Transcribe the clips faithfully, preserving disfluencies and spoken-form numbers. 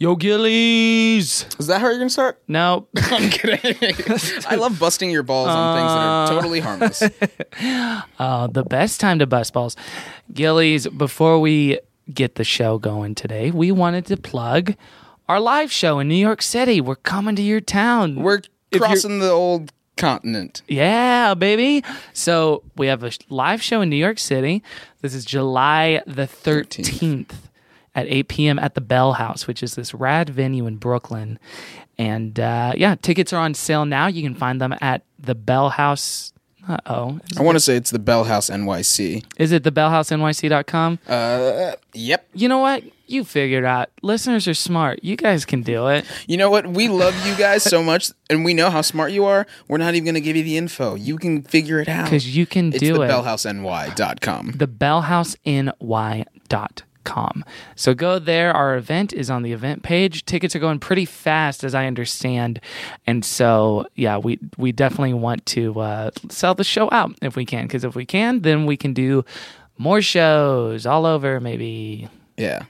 Yo, Gillies. Is that how you're going to start? No. I'm kidding. I love busting your balls on things that are totally harmless. Uh, the best time to bust balls. Gillies, before we get the show going today, we wanted to plug our live show in New York City. We're coming to your town. We're crossing the old continent. Yeah, baby. So we have a live show in New York City. This is July the thirteenth at eight p.m. at the Bell House, which is this rad venue in Brooklyn. And uh, yeah, tickets are on sale now. You can find them at the Bell House. Uh-oh. I want to say it's the Bell House N Y C. Is it the bell house N Y C dot com? Uh, yep. You know what? You figured out. Listeners are smart. You guys can do it. You know what? We love you guys so much, and we know how smart you are. We're not even going to give you the info. You can figure it out. Because you can it's do the it. bell house N Y dot com. the bell house N Y dot com. So go there. Our event is on the event page. Tickets are going pretty fast, as I understand. And so, yeah, we, we definitely want to uh, sell the show out if we can. Because if we can, then we can do more shows all over, maybe. Yeah.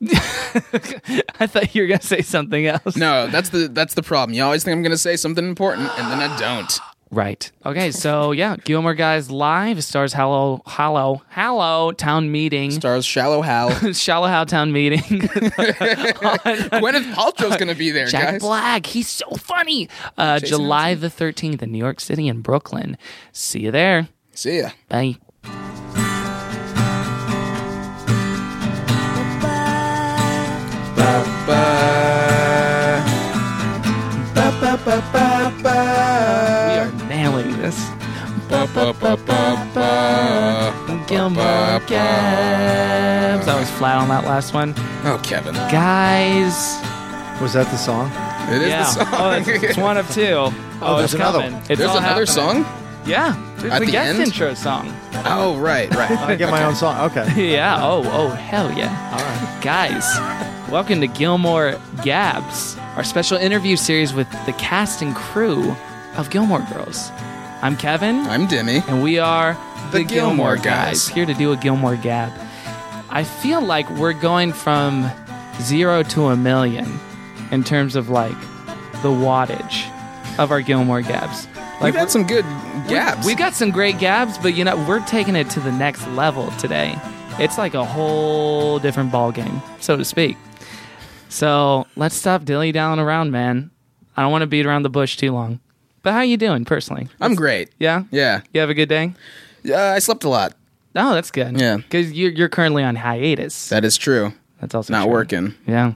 I thought you were going to say something else. No, that's the that's the problem. You always think I'm going to say something important, and then I don't. Right. Okay, so yeah, Gilmore Guys Live stars Hallow, Hallow, Hallow Town Meeting. Stars Shallow Hal. Shallow How Town Meeting. Gwyneth Paltrow's going to be there, Jack guys. Black, he's so funny. Uh, Jason July Hudson. the thirteenth in New York City and Brooklyn. See you there. See ya. Bye. We are nailing this. Gilmore Gabs. I was flat on that last one. Oh, Kevin. Guys. Was that the song? It is Yeah. the song. Oh, it's, it's one of two. Oh, there's it's another coming. one. It's There's all another happening. song? Yeah. It's At the the guest end? intro song. Oh, right, right. I get my own song. Okay. Yeah. Oh, oh, hell yeah. All right. Guys, welcome to Gilmore Gabs, our special interview series with the cast and crew of Gilmore Girls. I'm Kevin, I'm Demi. and we are The Gilmore Guys. here to do a Gilmore Gab. I feel like we're going from zero to a million in terms of like the wattage of our Gilmore Gabs. We've had some good gaps. We got some great gabs, but you know, we're taking it to the next level today. It's like a whole different ball game, so to speak. So let's stop dilly-dallying around, man. I don't want to beat around the bush too long. But how you doing personally? I'm great. Yeah? Yeah. You have a good day? Uh, I slept a lot. Oh, that's good. Yeah. Because you're, you're currently on hiatus. That is true. That's also Not true. working. Yeah.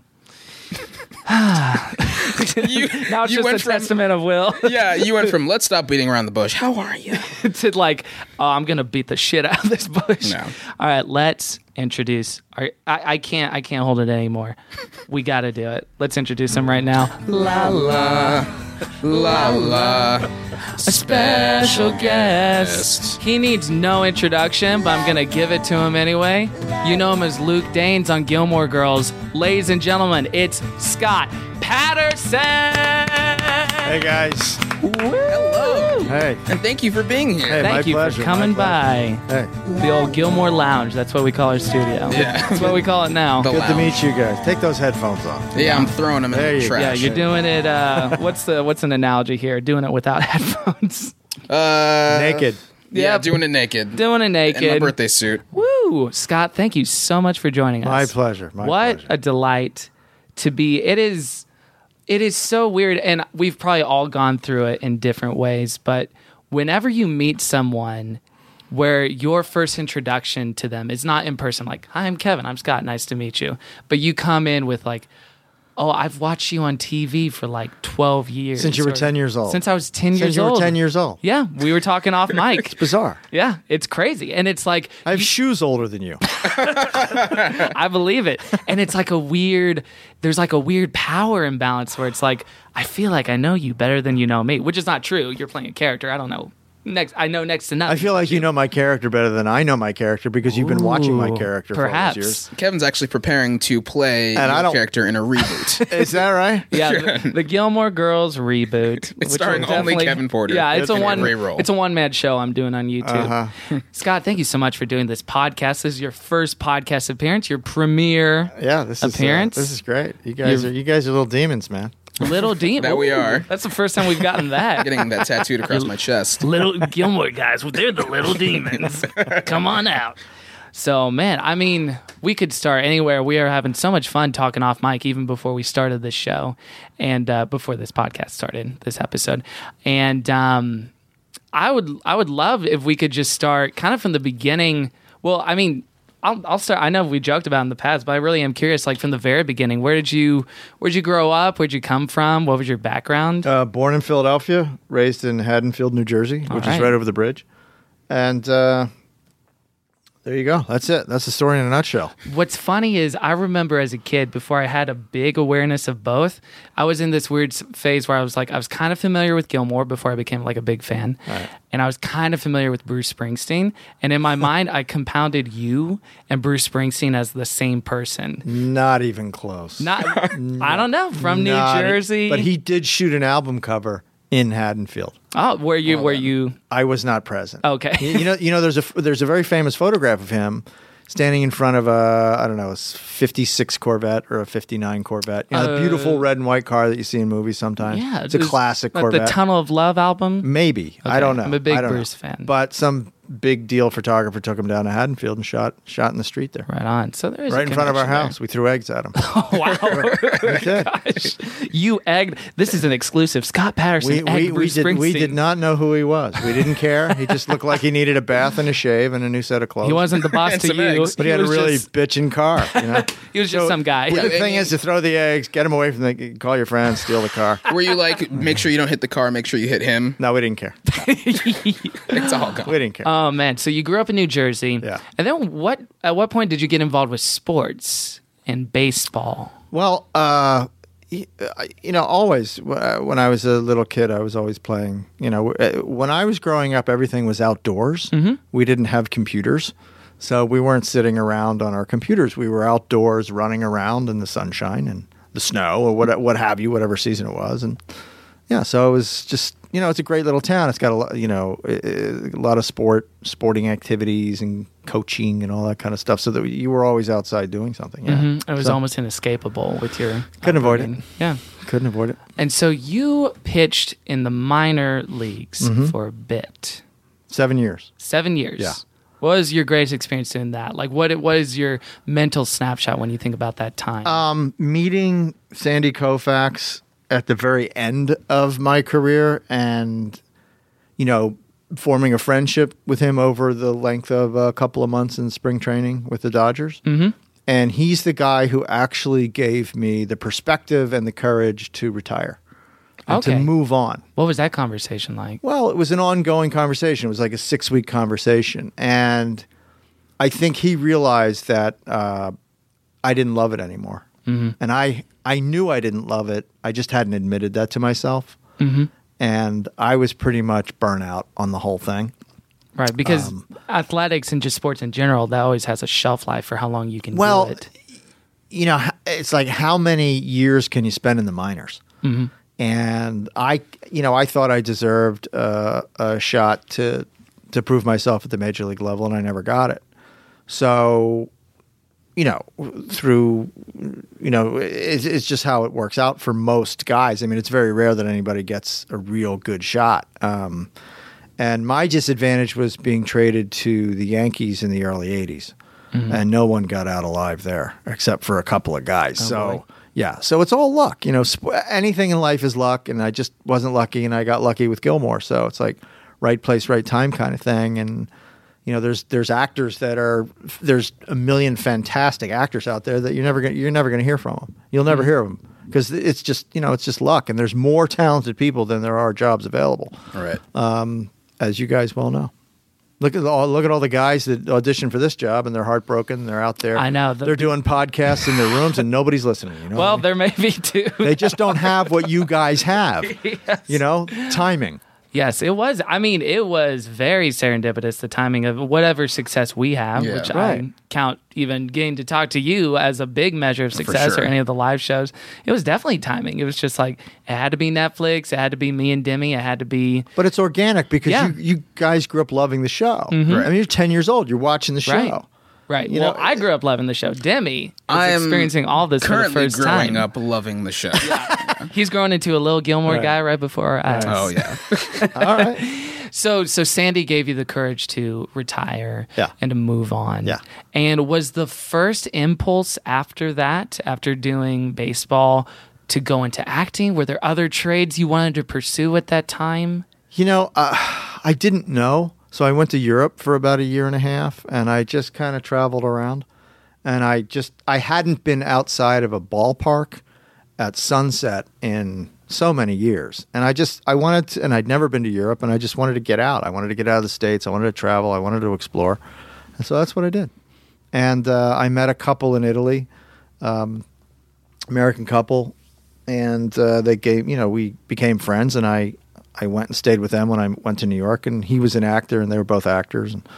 You, Now it's you just went a from, testament of will Yeah, you went from let's stop beating around the bush. How are you? to like, oh, I'm going to beat the shit out of this bush. No. All right, let's introduce. Our, I, I can't I can't hold it anymore. We got to do it. Let's introduce him right now. La la, la la. A special guest. He needs no introduction, but I'm going to give it to him anyway. You know him as Luke Danes on Gilmore Girls. Ladies and gentlemen, it's Scott Patterson. Hey, guys. Hello. Hey. And thank you for being here. Hey, my Thank you pleasure, for coming my by. Hey. The old Gilmore Lounge. That's what we call our studio. Yeah. That's what we call it now. The Good to lounge. meet you guys. Take those headphones off. Yeah, I'm throwing them in There the you go. Yeah, trash. you're doing it. Uh, what's the what's an analogy here? Doing it without headphones. Uh, Naked. Yeah, Yep. doing it naked. Doing it In my naked. birthday suit. Woo, Scott! Thank you so much for joining us. My pleasure. My what pleasure. a delight to be. It is. It is so weird, and we've probably all gone through it in different ways. But whenever you meet someone where your first introduction to them is not in person, like, "Hi, I'm Kevin. I'm Scott. Nice to meet you," but you come in with like, "Oh, I've watched you on T V for like twelve years Since you were or- ten years old. Since I was ten Since years you were old. ten years old. Yeah, we were talking off mic. Bizarre. Yeah, it's crazy, and it's like I have shoes older than you. I believe it. And it's like a weird, there's like a weird power imbalance where it's like, I feel like I know you better than you know me, which is not true. You're playing a character. I don't know next, I know next to nothing. I feel like you know my character better than I know my character because you've been watching my Ooh, character perhaps. for all these years. Kevin's actually preparing to play And I your don't- character in a reboot. Is that right? Yeah, the, the Gilmore Girls reboot. which starring will only definitely- Kevin Porter. Yeah, it's, It's a in one. every role. It's a one man show I'm doing on YouTube. Uh-huh. Scott, thank you so much for doing this podcast. This is your first podcast appearance. Your premiere Yeah, this is uh, appearance. this is great. You guys You're- are you guys are little demons, man. Little Demon. That we are. That's the first time we've gotten that. Getting that tattooed across my chest. Little Gilmore guys. Well, they're the little demons. Come on out. So, man, I mean, we could start anywhere. We are having so much fun talking off mic even before we started this show and uh, before this podcast started, this episode. And um, I would I would love if we could just start kind of from the beginning. Well, I mean, I'll, I'll start. I know we joked about it in the past, but I really am curious, like from the very beginning, where did you where did you grow up? Where'd you come from? What was your background? Uh, born in Philadelphia, raised in Haddonfield, New Jersey, which right. is right over the bridge. And uh, there you go. That's it. That's the story in a nutshell. What's funny is I remember as a kid, before I had a big awareness of both, I was in this weird s- phase where I was like, I was kind of familiar with Gilmore before I became like a big fan. Right. And I was kind of familiar with Bruce Springsteen. And in my mind, I compounded you and Bruce Springsteen as the same person. Not even close. Not, I don't know, from New Not e- Jersey. But he did shoot an album cover in Haddonfield. oh, were you, were you, I was not present. okay. you, you know, you know, there's a there's a very famous photograph of him standing in front of a I don't know, a fifty-six Corvette or a fifty-nine Corvette. You know, the Uh, beautiful red and white car that you see in movies sometimes. Yeah. it's a was classic like Corvette. The Tunnel of Love album. Maybe. I Okay, don't know. I'm a big I don't Bruce know. fan. But some big deal photographer took him down to Haddonfield and shot shot in the street there. Right on. So there is a Right in front of our connection house. We threw eggs at him. there. Wow. We did. Gosh. You egged. This is an exclusive. Scott Patterson We, egged we, we, Bruce did, Springsteen. we did not know who he was. We didn't care. He just looked like he needed a bath and a shave and a new set of clothes. He wasn't the boss And to some you. eggs. But he had a was really just, bitchin' car. You know? he was just So, some guy. The Yeah, thing is to throw the eggs, get him away from the, call your friends, steal the car. Were you like, make sure you don't hit the car, make sure you hit him? No, we didn't care. It's all gone. We didn't care. Oh man! So you grew up in New Jersey. Yeah. And then what? At what point did you get involved with sports and baseball? Well, uh, y- you know, always uh, when I was a little kid, I was always playing. You know, uh, when I was growing up, everything was outdoors. Mm-hmm. We didn't have computers, so we weren't sitting around on our computers. We were outdoors, running around in the sunshine and the snow, or what, what have you, whatever season it was, and yeah. So it was just, you know, it's a great little town. It's got a lot, you know, a lot of sport, sporting activities and coaching and all that kind of stuff. So that you were always outside doing something. Yeah, Mhm. It was So, almost inescapable with your. Couldn't avoid it. upbringing. Yeah. couldn't avoid it. And so you pitched in the minor leagues Mm-hmm. for a bit, Seven years. seven years. Yeah. What was your greatest experience doing that? Like, what what is your mental snapshot when you think about that time? Um, meeting Sandy Koufax at the very end of my career, and you know, forming a friendship with him over the length of a couple of months in spring training with the Dodgers. Mm-hmm. And he's the guy who actually gave me the perspective and the courage to retire and Okay. to move on. What was that conversation like? Well, it was an ongoing conversation. It was like a six week conversation. And I think he realized that uh, I didn't love it anymore. Mm-hmm. And I, I knew I didn't love it. I just hadn't admitted that to myself. Mm-hmm. And I was pretty much burnt out on the whole thing. Right, because Um, athletics and just sports in general, that always has a shelf life for how long you can Well, do it. You know, h- it's like how many years can you spend in the minors? Mm-hmm. And I, you know, I thought I deserved uh, a shot to to prove myself at the major league level, and I never got it. So, you know, through, you know, it's, it's just how it works out for most guys. I mean, it's very rare that anybody gets a real good shot. Um, and my disadvantage was being traded to the Yankees in the early eighties. Mm-hmm. And no one got out alive there except for a couple of guys. Oh, so, boy. yeah. So it's all luck. You know, sp- anything in life is luck. And I just wasn't lucky, and I got lucky with Gilmore. So it's like right place, right time kind of thing. And, you know, there's there's actors that are there's a million fantastic actors out there that you're never gonna you're never gonna hear from them. You'll never Mm-hmm. hear of them because it's just you know it's just luck. And there's more talented people than there are jobs available, All right. um, as you guys well know. Look at all look at all the guys that audition for this job, and they're heartbroken. They're out there. I know. The- they're doing podcasts in their rooms, and nobody's listening. You know. Well, what I mean? there may be two. They just don't have what you guys have. Yes. You know, timing. Yes, it was. I mean, it was very serendipitous, the timing of whatever success we have, Yeah. which Right. I count even getting to talk to you as a big measure of success sure. or any of the live shows. It was definitely timing. It was just like, it had to be Netflix, it had to be me and Demi, it had to be... But it's organic because Yeah. you, you guys grew up loving the show. I mean, you're ten years old. You're watching the show. Right. Right. You well, know, I grew up loving the show. Demi is I am experiencing all this for the Currently first growing time. up loving the show. He's growing into a little Gilmore Right. guy right before our eyes. Oh yeah. All right. So, so Sandy gave you the courage to retire Yeah. and to move on. Yeah. And was the first impulse after that, after doing baseball, to go into acting? Were there other trades you wanted to pursue at that time? You know, uh, I didn't know. So I went to Europe for about a year and a half, and I just kind of traveled around. And I just, I hadn't been outside of a ballpark at sunset in so many years. And I just, I wanted to, and I'd never been to Europe, and I just wanted to get out. I wanted to get out of the States. I wanted to travel. I wanted to explore. And so that's what I did. And uh, I met a couple in Italy, um, American couple, and uh, they gave, you know, we became friends, and I, I went and stayed with them when I went to New York, and he was an actor, and they were both actors. And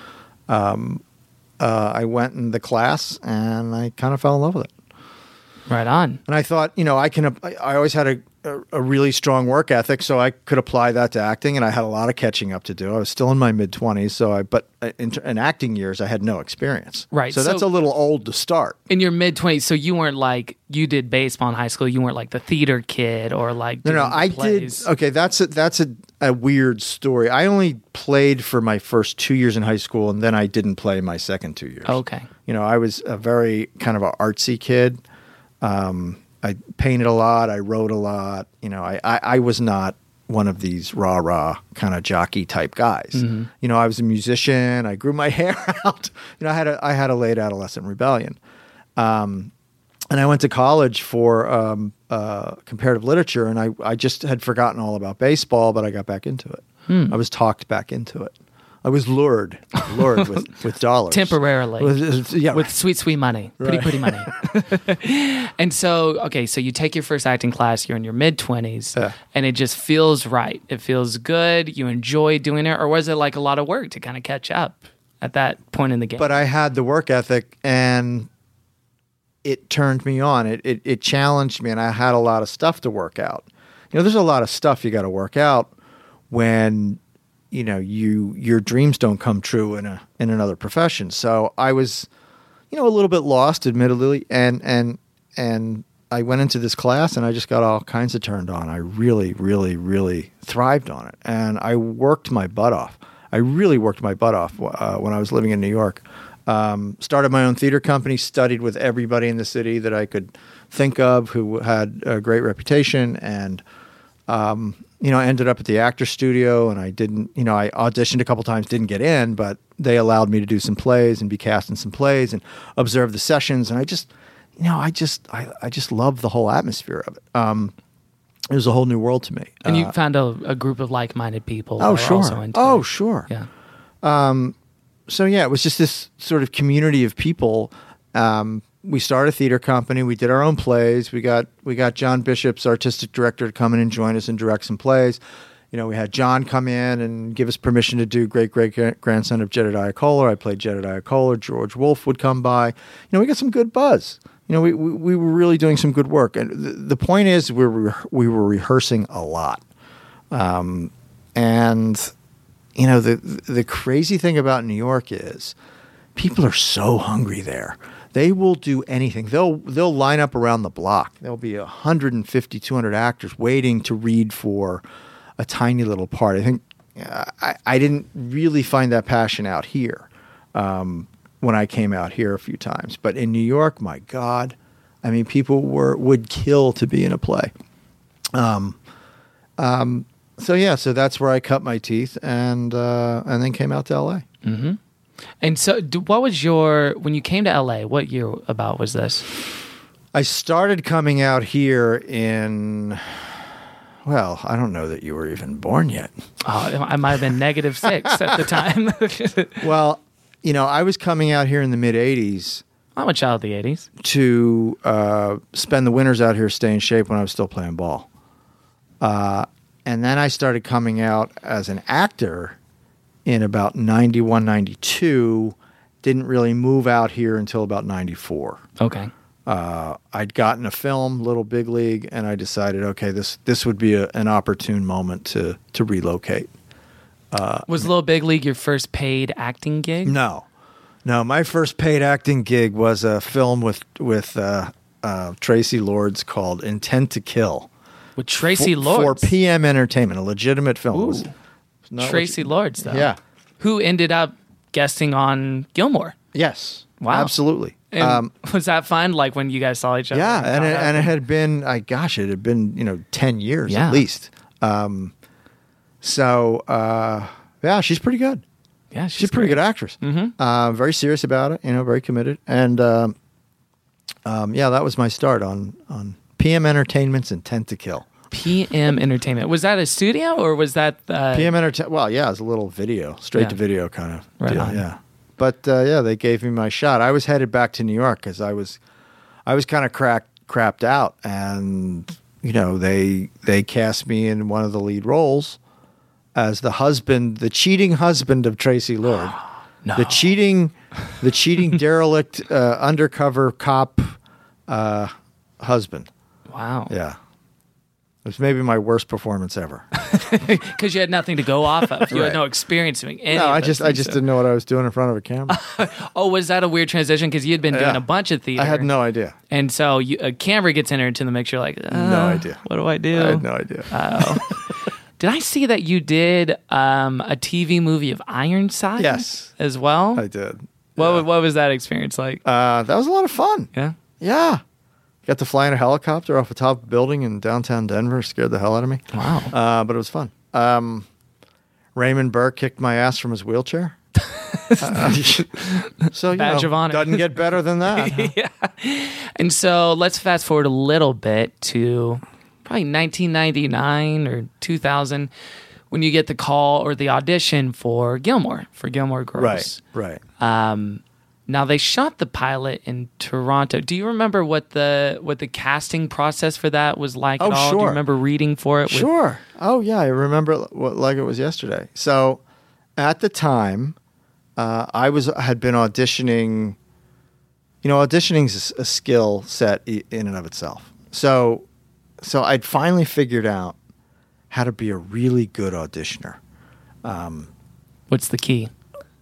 um, uh, I went in the class, and I kind of fell in love with it. Right on. And I thought, you know, I can. I I always had a, a, a really strong work ethic, so I could apply that to acting. And I had a lot of catching up to do. I was still in my mid twenties, so I. But in, in acting years, I had no experience. Right, So, that's so- a little old to start. In your mid twenties, so you weren't like, you did baseball in high school. You weren't like the theater kid or like No, no, doing I plays. did. Okay, that's a, that's a, a weird story. I only played for my first two years in high school, and then I didn't play my second two years. Okay. You know, I was a very kind of an artsy kid. Um, I painted a lot. I wrote a lot. You know, I, I, I was not one of these rah rah kind of jockey type guys. Mm-hmm. You know, I was a musician. I grew my hair out. You know, I had a I had a late adolescent rebellion. Um, and I went to college for um, uh, comparative literature, and I, I just had forgotten all about baseball, but I got back into it. Hmm. I was talked back into it. I was lured, lured with, with dollars. Temporarily. With, yeah, With sweet, sweet money. Pretty, Right. pretty money. And so, okay, so you take your first acting class, you're in your mid twenties, Yeah. and it just feels right. It feels good. You enjoy doing it. Or was it like a lot of work to kind of catch up at that point in the game? But I had the work ethic, and it turned me on. It, it it challenged me, and I had a lot of stuff to work out. You know, there's a lot of stuff you got to work out when you know you your dreams don't come true in a in another profession. So I was, you know, a little bit lost, admittedly, and and and I went into this class, and I just got all kinds of turned on. I really, really, really thrived on it, and I worked my butt off. I really worked my butt off uh, when I was living in New York. Um, started my own theater company, studied with everybody in the city that I could think of who had a great reputation, and um, you know, I ended up at the Actor Studio, and I didn't, you know, I auditioned a couple times, didn't get in, but they allowed me to do some plays and be cast in some plays and observe the sessions, and I just, you know, I just, I, I just loved the whole atmosphere of it. Um, it was a whole new world to me. and you Uh, found a, a group of like-minded people. oh who are sure, Also into oh it. sure, Yeah. so yeah, it was just this sort of community of people. Um, we started a theater company. We did our own plays. We got we got John Bishop's artistic director to come in and join us and direct some plays. You know, we had John come in and give us permission to do Great Great Grandson of Jedediah Kohler. I played Jedediah Kohler. George Wolfe would come by. You know, we got some good buzz. You know, we we, we were really doing some good work. And the, the point is, we were we were rehearsing a lot, um, and. You know, the the crazy thing about New York is people are so hungry there. They will do anything. They'll they'll line up around the block. There'll be one hundred fifty, two hundred actors waiting to read for a tiny little part. I think uh, I, I didn't really find that passion out here um, when I came out here a few times. But in New York, my God, I mean, people were would kill to be in a play. Um, um, So yeah, so that's where I cut my teeth, and uh, and then came out to L A. Mm-hmm. And so, do, what was your when you came to L A? What year about was this? I started coming out here in, well, I don't know that you were even born yet. Oh, I might have been negative six at the time. Well, you know, I was coming out here in the mid eighties I'm a child of the eighties. to uh, spend the winters out here, stay in shape when I was still playing ball. Uh, and then I started coming out as an actor in about ninety-one, ninety-two. Didn't really move out here until about ninety-four. Okay. Uh, I'd gotten a film, Little Big League, and I decided, okay, this this would be a, an opportune moment to to relocate. Uh, Was Little Big League your first paid acting gig? No, no. My first paid acting gig was a film with with uh, uh, Tracy Lords called Intent to Kill. With Tracy for, Lords? for P M Entertainment, a legitimate film. It Ooh. was, it was not Tracy what Lords, though. Yeah. Who ended up guesting on Gilmore. you- yes. Wow. Absolutely. And Um, was that fun? Like when you guys saw each other? yeah, and it, got and it up? had been, I gosh, it had been you know ten years Yeah. at least. Um, so uh, yeah, she's pretty good. Yeah, She's, a pretty great. good actress. Mm-hmm. Uh, very serious about it. You know, very committed. And um, um, yeah, that was my start on on P M Entertainment's Intent to Kill. P M Entertainment. Was that a studio or was that uh, P M Entertainment. Well, yeah, it's a little video, straight Yeah. to video kind of Right deal. on. Yeah, but uh, yeah, they gave me my shot. I was headed back to New York because I was, I was kind of cracked, crapped out, and you know they they cast me in one of the lead roles as the husband, the cheating husband of Tracy Lord, No. the cheating, the cheating derelict uh, undercover cop uh, husband. Wow. Yeah. It was maybe my worst performance ever. Because you had nothing to go off of. You Right. had no experience doing any No, of I those just I things, just so- didn't know what I was doing in front of a camera. Oh, was that a weird transition? Because you had been doing Yeah. a bunch of theater. I had no idea. And so you, a camera gets entered into the mix. You're like, uh, No idea. What do I do? I had no idea. Uh, Did I see that you did um, a T V movie of Ironside? Yes. As well? I did. What, Yeah. what was that experience like? Uh, that was a lot of fun. yeah. Yeah. Got to fly in a helicopter off the top of a building in downtown Denver. Scared the hell out of me. Wow. Uh, but it was fun. Um, Raymond Burr kicked my ass from his wheelchair. Uh, so, you Badge know, of honor. doesn't get better than that. huh? And so let's fast forward a little bit to probably nineteen ninety-nine or two thousand when you get the call or the audition for Gilmore, for Gilmore Girls. Right, right. Um, now they shot the pilot in Toronto. Do you remember what the what the casting process for that was like Oh, at all? Do you sure. remember reading for it? with- Sure. Oh, yeah. I remember it what, like it was yesterday. So at the time, uh, I was had been auditioning. You know, auditioning is a skill set i- in and of itself. So, so I'd finally figured out how to be a really good auditioner. What's the key?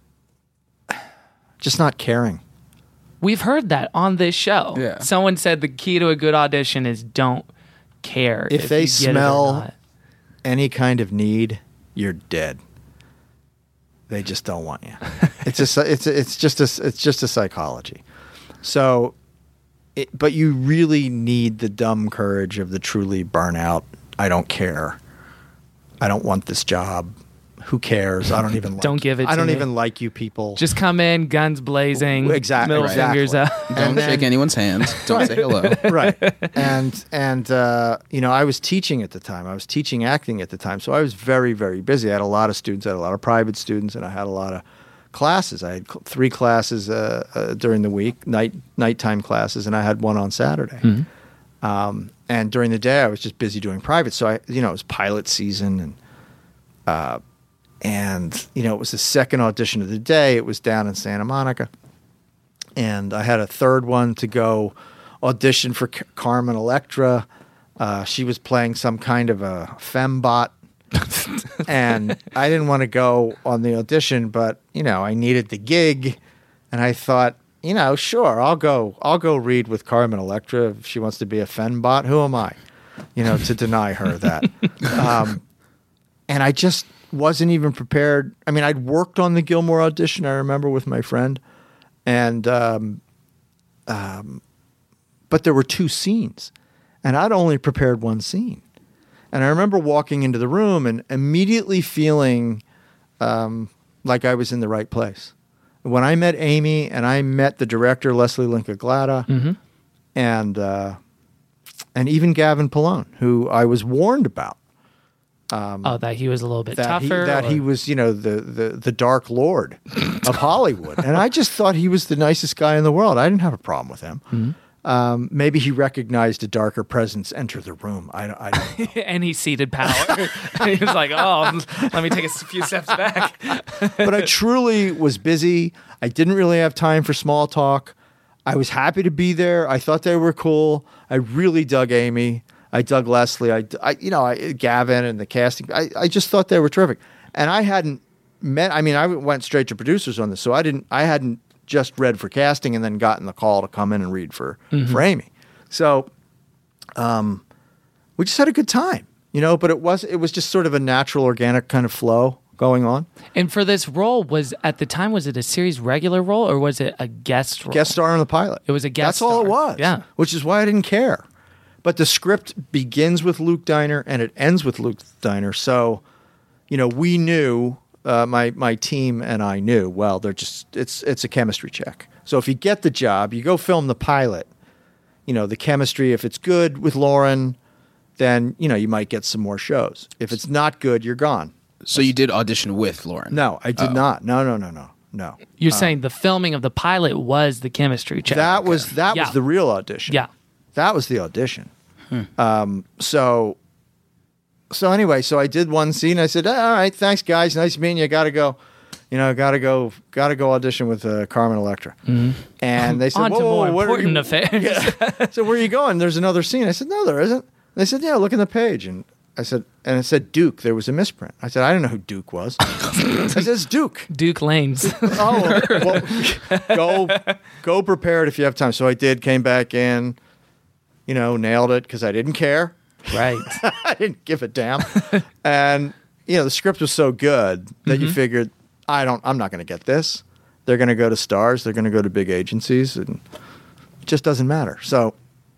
Just not caring. We've heard that on this show. Yeah. Someone said the key to a good audition is don't care If they you get it or smell- not. Any kind of need, you're dead. They just don't want you. It's just it's it's just a it's just a psychology. So, it, but you really need the dumb courage of the truly burnout. I don't care. I don't want this job. Who cares? I don't even like Don't give it I to don't me. even like you people. Just come in, guns blazing, Exactly, middle exactly. fingers out. Don't And then- shake anyone's hands. Don't say hello. right. And and uh, you know, I was teaching at the time. I was teaching acting at the time, so I was very very busy. I had a lot of students. I had a lot of private students, and I had a lot of classes. I had cl- three classes uh, uh, during the week, night nighttime classes, and I had one on Saturday. Um, and during the day, I was just busy doing private. So I, you know, it was pilot season, and uh, and you know, it was the second audition of the day. It was down in Santa Monica. And I had a third one to go audition for C- Carmen Electra. Uh, she was playing some kind of a fembot. And I didn't want to go on the audition, but, you know, I needed the gig. And I thought, you know, sure, I'll go. I'll go read with Carmen Electra if she wants to be a fembot. Who am I, you know, to deny her that? Um, and I just wasn't even prepared. I mean, I'd worked on the Gilmore audition, I remember, with my friend. And, um, um, but there were two scenes, and I'd only prepared one scene. And I remember walking into the room and immediately feeling um, like I was in the right place. When I met Amy and I met the director, Leslie Linka Glada, Mm-hmm. and uh, and even Gavin Pallone, who I was warned about. Oh, that he was a little bit that he, tougher. that or- he was, you know, the, the, the dark lord of Hollywood. And I just thought he was the nicest guy in the world. I didn't have a problem with him. Mm-hmm. Um, maybe he recognized a darker presence enter the room. I, I don't know. And he ceded power. And he was like, oh, let me take a few steps back. But I truly was busy. I didn't really have time for small talk. I was happy to be there. I thought they were cool. I really dug Amy. I dug Leslie. I, I you know, I, Gavin and the casting. I, I just thought they were terrific. And I hadn't met, I mean, I went straight to producers on this, so I didn't, I hadn't just read for casting and then gotten the call to come in and read for, mm-hmm. for Amy. So um, we just had a good time, you know, but it was, it was just sort of a natural, organic kind of flow going on. And for this role, was at the time, was it a series regular role or was it a guest role? Guest star on the pilot. It was a guest That's star. all it was. Yeah. Which is why I didn't care. But the script begins with Luke Diner and it ends with Luke Diner. So, you know, we knew, uh, my my team and I knew, well, they're just, it's it's a chemistry check. So if you get the job, you go film the pilot, you know, the chemistry, if it's good with Lauren, then, you know, you might get some more shows. If it's not good, you're gone. So you did audition with Lauren? No, I did oh. not. No, no, no, no, no. You're um, saying the filming of the pilot was the chemistry check. That was okay. that yeah. was the real audition. Yeah, that was the audition. Hmm. Um, so, so anyway, so I did one scene. I said, "All right, thanks, guys. Nice meeting you. Got to go. You know, got to go. Got to go audition with uh, Carmen Electra." Mm-hmm. And they said, "On whoa, to more whoa, what important you? affairs." Yeah. So where are you going? There's another scene. I said, "No, there isn't." They said, "Yeah, look in the page." And I said, and it said Duke. There was a misprint. I said, I didn't know who Duke was. I said, it's Duke. Duke Lanes. Oh, well, go, go prepared if you have time. So I did, came back in, you know, nailed it because I didn't care. Right. I didn't give a damn. And, you know, the script was so good that mm-hmm. you figured, I don't, I'm not going to get this. They're going to go to stars. They're going to go to big agencies. And it just doesn't matter. So,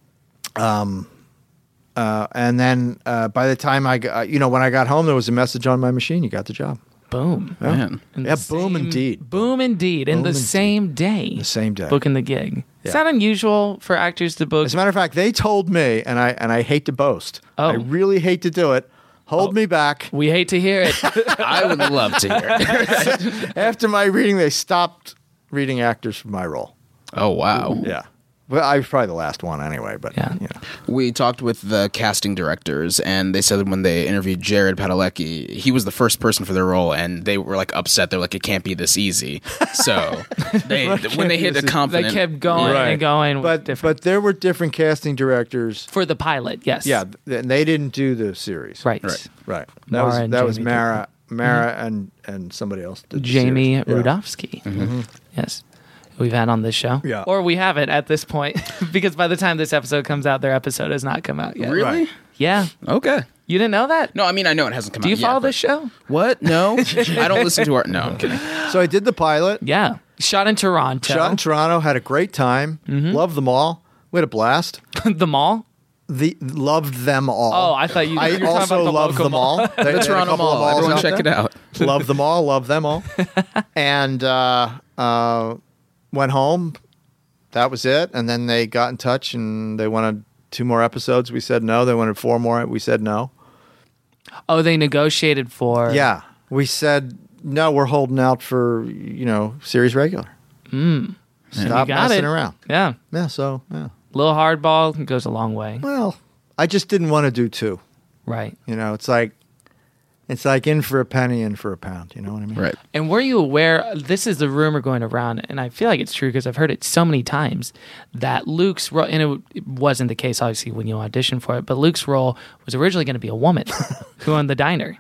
um, Uh, and then uh, by the time I got, you know, when I got home, there was a message on my machine. You got the job. Boom. Yeah, Man. yeah boom same, indeed. Boom indeed. In Boom the indeed. same day. The same day. Booking the gig. Yeah. Is that unusual for actors to book? As a matter of fact, they told me, and I and I hate to boast. Oh. I really hate to do it. Hold oh. me back. We hate to hear it. I would love to hear it. After my reading, they stopped reading actors for my role. Oh, wow. Ooh. Yeah. Well, I was probably the last one anyway, but yeah. you know. We talked with the casting directors, and they said that when they interviewed Jared Padalecki, he was the first person for their role, and they were like upset. They're like, it can't be this easy. So they, when they hit a confident, they kept going right. and going. But but there were different casting directors for the pilot. Yes. Yeah, and they didn't do the series. Right. Right. Right. That Mara was and that Jamie was Mara, did. Mara, Mm-hmm. and and somebody else did the Jamie series. Yeah. Rudofsky. Mm-hmm. Yes. We've had on this show. Yeah. Or we haven't at this point because by the time this episode comes out, their episode has not come out yet. Really? Right. Yeah. Okay. You didn't know that? No, I mean, I know it hasn't come Do out you yet. follow but- this show? What? No. I don't listen to our... No, I'm kidding. So I did the pilot. Yeah. Shot in Toronto. Shot in Toronto. Had a great time. Mm-hmm. Loved them all. We had a blast. The mall? The loved them all. Oh, I thought you. I you were talking also about the love local them all. They- they The had a Toronto couple of Mall. malls Everyone out check there. it out. Love them all. Love them all. And uh, uh, went home. That was it. And then they got in touch and they wanted two more episodes. We said no. They wanted four more. We said no. Oh, they negotiated for. Yeah. We said, no, we're holding out for, you know, series regular. Mm. Stop You got messing it. around. Yeah. Yeah, so, yeah. Little hardball goes a long way. Well, I just didn't want to do two. Right. You know, it's like, it's like in for a penny, in for a pound. You know what I mean? Right. And were you aware, this is the rumor going around, and I feel like it's true because I've heard it so many times, that Luke's role, and it, it wasn't the case, obviously, when you auditioned for it, but Luke's role was originally going to be a woman who owned the diner.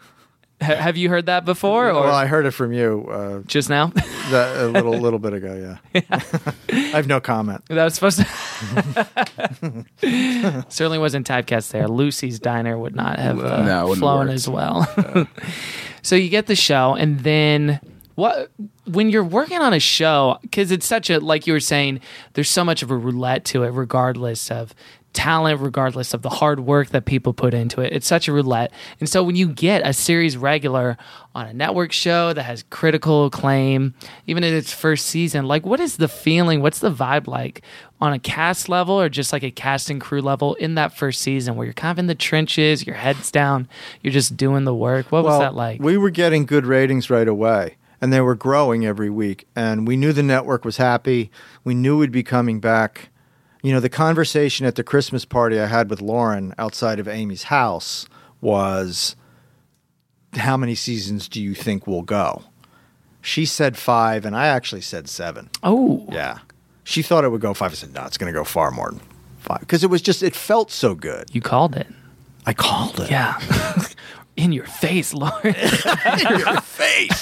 H- have you heard that before? Or Well, I heard it from you uh, just now? that, a little little bit ago, yeah. I have no comment. That was supposed to... Certainly wasn't typecast there. Lucy's Diner would not have uh, No, it wouldn't flown have as well. So you get the show, and then what? When you're working on a show, because it's such a, like you were saying, there's so much of a roulette to it, regardless of talent, regardless of the hard work that people put into it. It's such a roulette. And so when you get a series regular on a network show that has critical acclaim, even in its first season, like what is the feeling? What's the vibe like on a cast level or just like a cast and crew level in that first season where you're kind of in the trenches, your head's down, you're just doing the work? What well, was that like? We were getting good ratings right away, and they were growing every week. And we knew the network was happy. We knew we'd be coming back. You know, the conversation at the Christmas party I had with Lauren outside of Amy's house was, how many seasons do you think will go? She said five, and I actually said seven. Oh. Yeah. She thought it would go five. I said, no, it's going to go far more than five. Because it was just, it felt so good. You called it. I called it. Yeah. In your face, Lauren. In your face.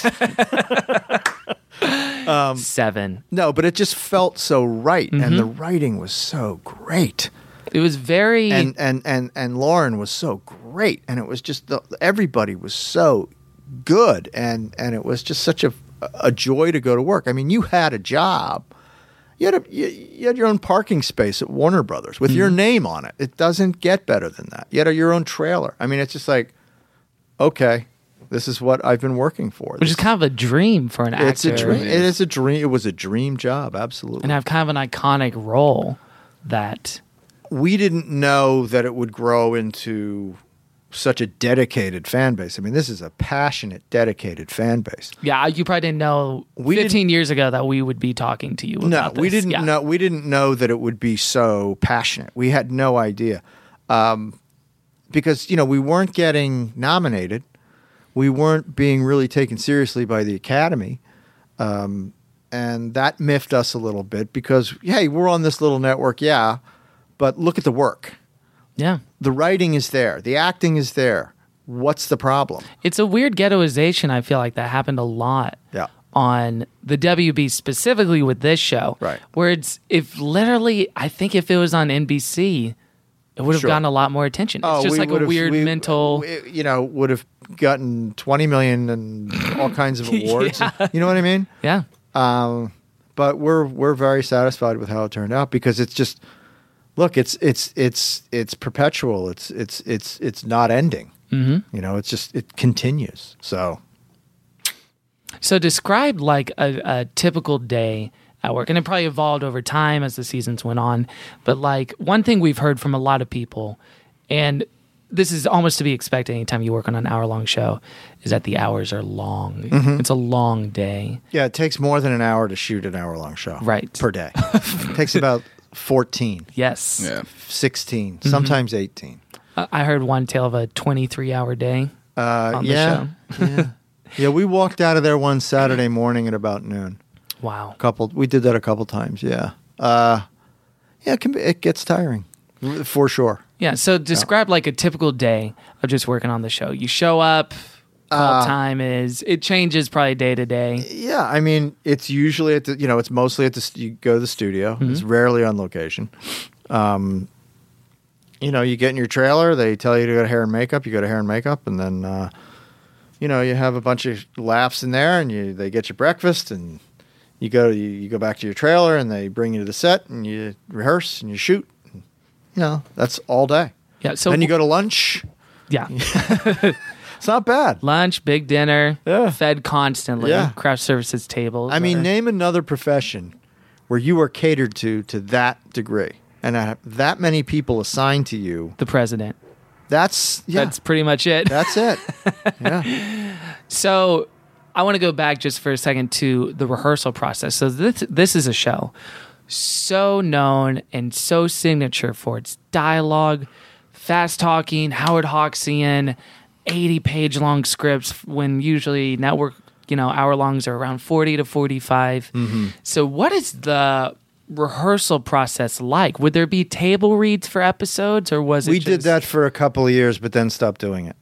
um, Seven. No, but it just felt so right. Mm-hmm. And the writing was so great. It was very... And, and, and, and Lauren was so great. And it was just, the, everybody was so good. And, and it was just such a, a joy to go to work. I mean, you had a job. You had, a, you, you had your own parking space at Warner Brothers with mm-hmm. your name on it. It doesn't get better than that. You had a, your own trailer. I mean, it's just like, okay, this is what I've been working for. Which this, is kind of a dream for an actor. It's a dream. It is a dream. It was a dream job, absolutely. And have kind of an iconic role that... We didn't know that it would grow into such a dedicated fan base. I mean, this is a passionate, dedicated fan base. Yeah, you probably didn't know we fifteen didn't, years ago that we would be talking to you about no, this. we didn't yeah. know. We didn't know that it would be so passionate. We had no idea, um, because you know we weren't getting nominated, we weren't being really taken seriously by the Academy, um, and that miffed us a little bit because hey, we're on this little network, yeah, but look at the work. Yeah. The writing is there. The acting is there. What's the problem? It's a weird ghettoization, I feel like, that happened a lot Yeah. on the W B, specifically with this show. Right. Where it's, if literally, I think if it was on N B C, it would have Sure. gotten a lot more attention. It's Oh, just we like a would've- weird we- mental... we, you know, would have gotten twenty million and all kinds of awards. Yeah. You know what I mean? Yeah. Um, but we're we're very satisfied with how it turned out because it's just... Look, it's it's it's it's perpetual. It's it's it's it's not ending. Mm-hmm. You know, it's just it continues. So, so describe like a, a typical day at work, and it probably evolved over time as the seasons went on. But like one thing we've heard from a lot of people, and this is almost to be expected anytime you work on an hour-long show, is that the hours are long. Mm-hmm. It's a long day. Yeah, it takes more than an hour to shoot an hour-long show. Right. Per day. It takes about fourteen. Yes. Yeah. sixteen, Mm-hmm. sometimes eighteen. Uh, I heard one tale of a twenty-three hour day Uh, on yeah, the show. yeah. Yeah, we walked out of there one Saturday morning at about noon. Wow. Couple, we did that a couple times, yeah. Uh, yeah, it, can be, it gets tiring, for sure. Yeah, so describe like a typical day of just working on the show. You show up, call Uh, time is, it changes probably day to day. Yeah, I mean, it's usually at the, you know, it's mostly at the, st- you go to the studio. Mm-hmm. It's rarely on location. Um, you know, you get in your trailer, they tell you to go to hair and makeup, you go to hair and makeup, and then, uh, you know, you have a bunch of laughs in there, and you they get you breakfast, and you go you, you go back to your trailer, and they bring you to the set, and you rehearse, and you shoot. And, you know, that's all day. Yeah, so Then you go to lunch. Yeah. It's not bad. Lunch, big dinner, Yeah. fed constantly, Yeah. craft services tables. I mean, or- name another profession where you are catered to to that degree and have that many people assigned to you. the president. That's yeah. That's pretty much it. That's it. Yeah. So I want to go back just for a second to the rehearsal process. So this this is a show so known and so signature for its dialogue, fast talking, Howard Hawksian, eighty page long scripts when usually network, you know, hour longs are around forty to forty-five. Mm-hmm. So what is the rehearsal process like? Would there be table reads for episodes, or was it We just... did that for a couple of years, but then stopped doing it.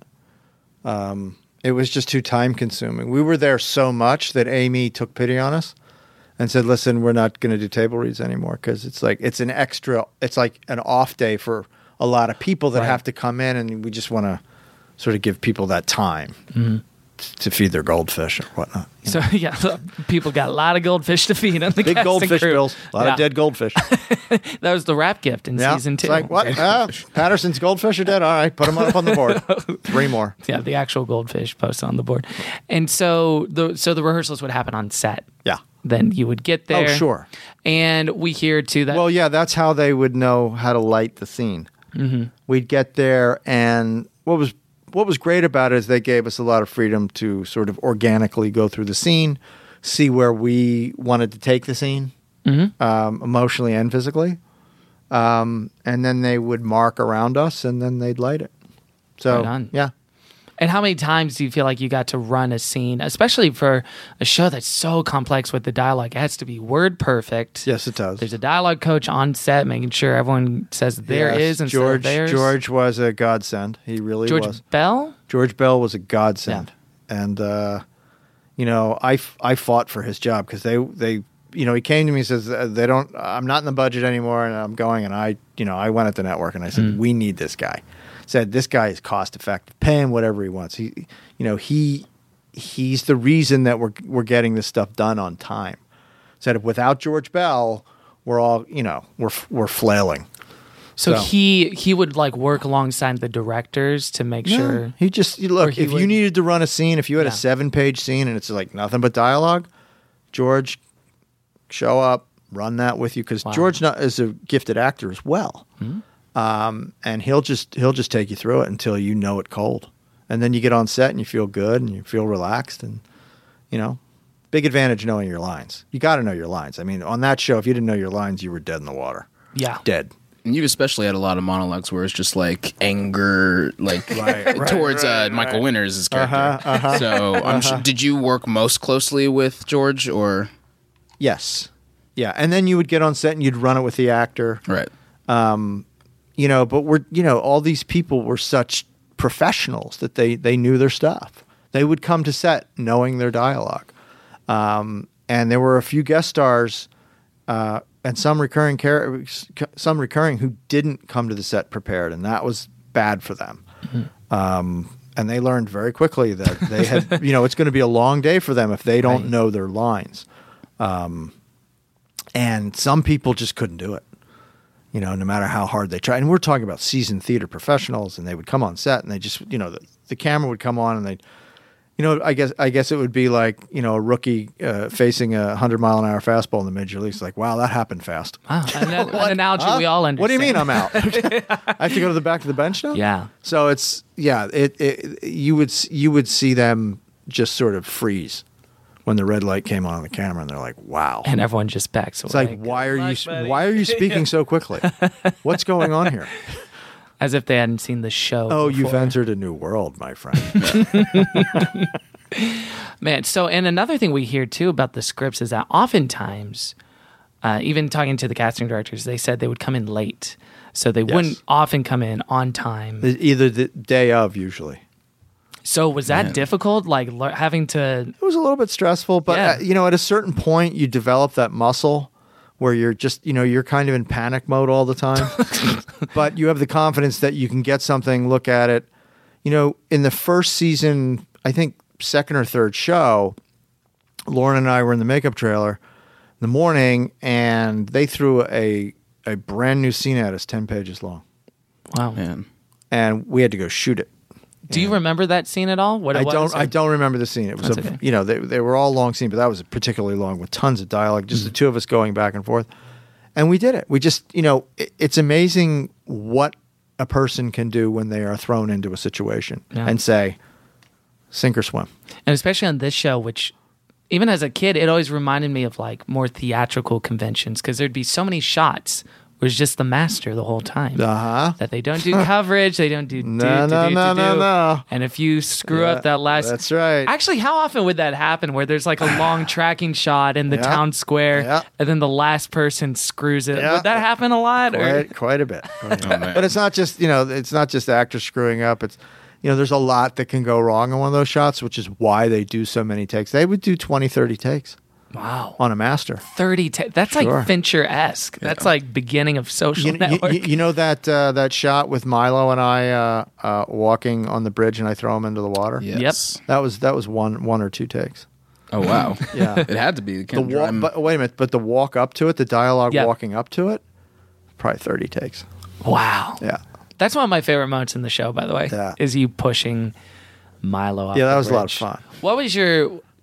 Um, it was just too time consuming. We were there so much that Amy took pity on us and said, listen, we're not going to do table reads anymore because it's like it's an extra, it's like an off day for a lot of people that Right. have to come in, and we just want to sort of give people that time Mm-hmm. t- to feed their goldfish or whatnot. you So yeah, people got a lot of goldfish to feed on the Big casting goldfish crew. bills, a lot Yeah. of dead goldfish. That was the rap gift in Yeah, season two. it's like what? Ah, Patterson's goldfish are dead. All right, put them up on the board. Three more. Yeah, the actual goldfish posted on the board. And so the so the rehearsals would happen on set. Yeah. Then you would get there. Oh, sure. And we hear too that Well, yeah, that's how they would know how to light the scene. Mm-hmm. We'd get there, and what was what was great about it is they gave us a lot of freedom to sort of organically go through the scene, see where we wanted to take the scene, Mm-hmm. um, emotionally and physically. Um, and then they would mark around us, and then they'd light it. So, Right on. yeah. And how many times do you feel like you got to run a scene, especially for a show that's so complex with the dialogue? It has to be word perfect. Yes, it does. There's a dialogue coach on set making sure everyone says there Yes, is instead George. of theirs. George was a godsend. He really George was. Bell? George Bell was a godsend, and uh, you know, I, f- I fought for his job because they they you know he came to me and says uh, they don't I'm not in the budget anymore, and I'm going, and I you know I went at the network and I said we need this guy. Said this guy is cost effective, pay him whatever he wants. He you know he he's the reason that we're we're getting this stuff done on time. Said without George Bell, we're all you know we're we're flailing. So, So- he he would like work alongside the directors to make Yeah, sure. he just you Or look. he If you would- needed to run a scene, if you had Yeah. a seven-page scene and it's like nothing but dialogue, George, show up, run that with you because Wow. George not, is a gifted actor as well, um, and he'll just he'll just take you through it until you know it cold, and then you get on set and you feel good and you feel relaxed, and you know, big advantage knowing your lines. You got to know your lines. I mean, on that show, if you didn't know your lines, you were dead in the water. Yeah. Dead. And you especially had a lot of monologues where it's just like anger, like Right, right, towards right, uh, Michael right. Winters' character. Uh-huh, uh-huh, so, I'm sure, did you work most closely with George, or Yes. Yeah, and then you would get on set and you'd run it with the actor. right? You know, but we're you know all these people were such professionals that they they knew their stuff. They would come to set knowing their dialogue, um, and there were a few guest stars uh, and some recurring char- some recurring who didn't come to the set prepared, and that was bad for them. Um, and they learned very quickly that they had you know it's going to be a long day for them if they don't Right. know their lines. Um, and some people just couldn't do it. You know, no matter how hard they try. And we're talking about seasoned theater professionals, and they would come on set and they just, you know, the, the camera would come on and they, you know, I guess I guess it would be like, you know, a rookie uh, facing a hundred mile an hour fastball in the major leagues. Like, wow, that happened fast. Wow. An, an analogy Huh? we all understand. What do you mean I'm out? I have to go to the back of the bench now? Yeah. So it's yeah, it, it you would s- you would see them just sort of freeze when the red light came on on the camera, and they're like, wow. And everyone just backs away. It's like, why are you luck, buddy. why are you speaking so quickly? What's going on here? As if they hadn't seen the show. Oh, you've before. entered a new world, my friend. Man, so and another thing we hear too about the scripts is that oftentimes, uh, even talking to the casting directors, they said they would come in late, so they wouldn't often come in on time. Either the day of, usually. So was that Man. difficult, like le- having to? It was a little bit stressful, but Yeah. uh, you know, at a certain point, you develop that muscle where you're just, you know, you're kind of in panic mode all the time, but you have the confidence that you can get something, look at it. You know, in the first season, I think second or third show, Lauren and I were in the makeup trailer in the morning, and they threw a a brand new scene at us, ten pages long, Wow. Man, and we had to go shoot it. Do you remember that scene at all? What it I was, don't. or- I don't remember the scene. It was, That's a, okay. you know, they they were all long scenes, but that was particularly long with tons of dialogue. Just the two of us going back and forth, and we did it. We just, you know, it, it's amazing what a person can do when they are thrown into a situation Yeah. and say, sink or swim. And especially on this show, which even as a kid, it always reminded me of like more theatrical conventions because there'd be so many shots where it's just the master the whole time. Uh huh. That they don't do coverage, they don't do do, No, do, no, do, no, do, no, do. no. And if you screw Yeah, up that last, that's right. Actually, how often would that happen? Where there's like a long tracking shot in the Yeah. town square, Yeah. and then the last person screws it. Yeah. Would that happen a lot? Or? Quite, quite a bit. Quite a bit. man. But it's not just, you know, it's not just actors screwing up. It's, you know, there's a lot that can go wrong in one of those shots, which is why they do so many takes. They would do twenty, thirty takes Wow, on a master. thirty. Ta- that's Sure. like Fincher esque. That's like beginning of Social You, you, Network. you, you know that uh, that shot with Milo and I uh, uh, walking on the bridge, and I throw him into the water. yes. That was that was one one or two takes. Oh wow. Yeah. It had to be. The walk, but wait a minute. But the walk up to it, the dialogue Yeah. walking up to it, probably thirty takes. Wow, Yeah, that's one of my favorite moments in the show. By the way, Yeah. is you pushing Milo. Off yeah, that the was a lot of bridge. fun. What was your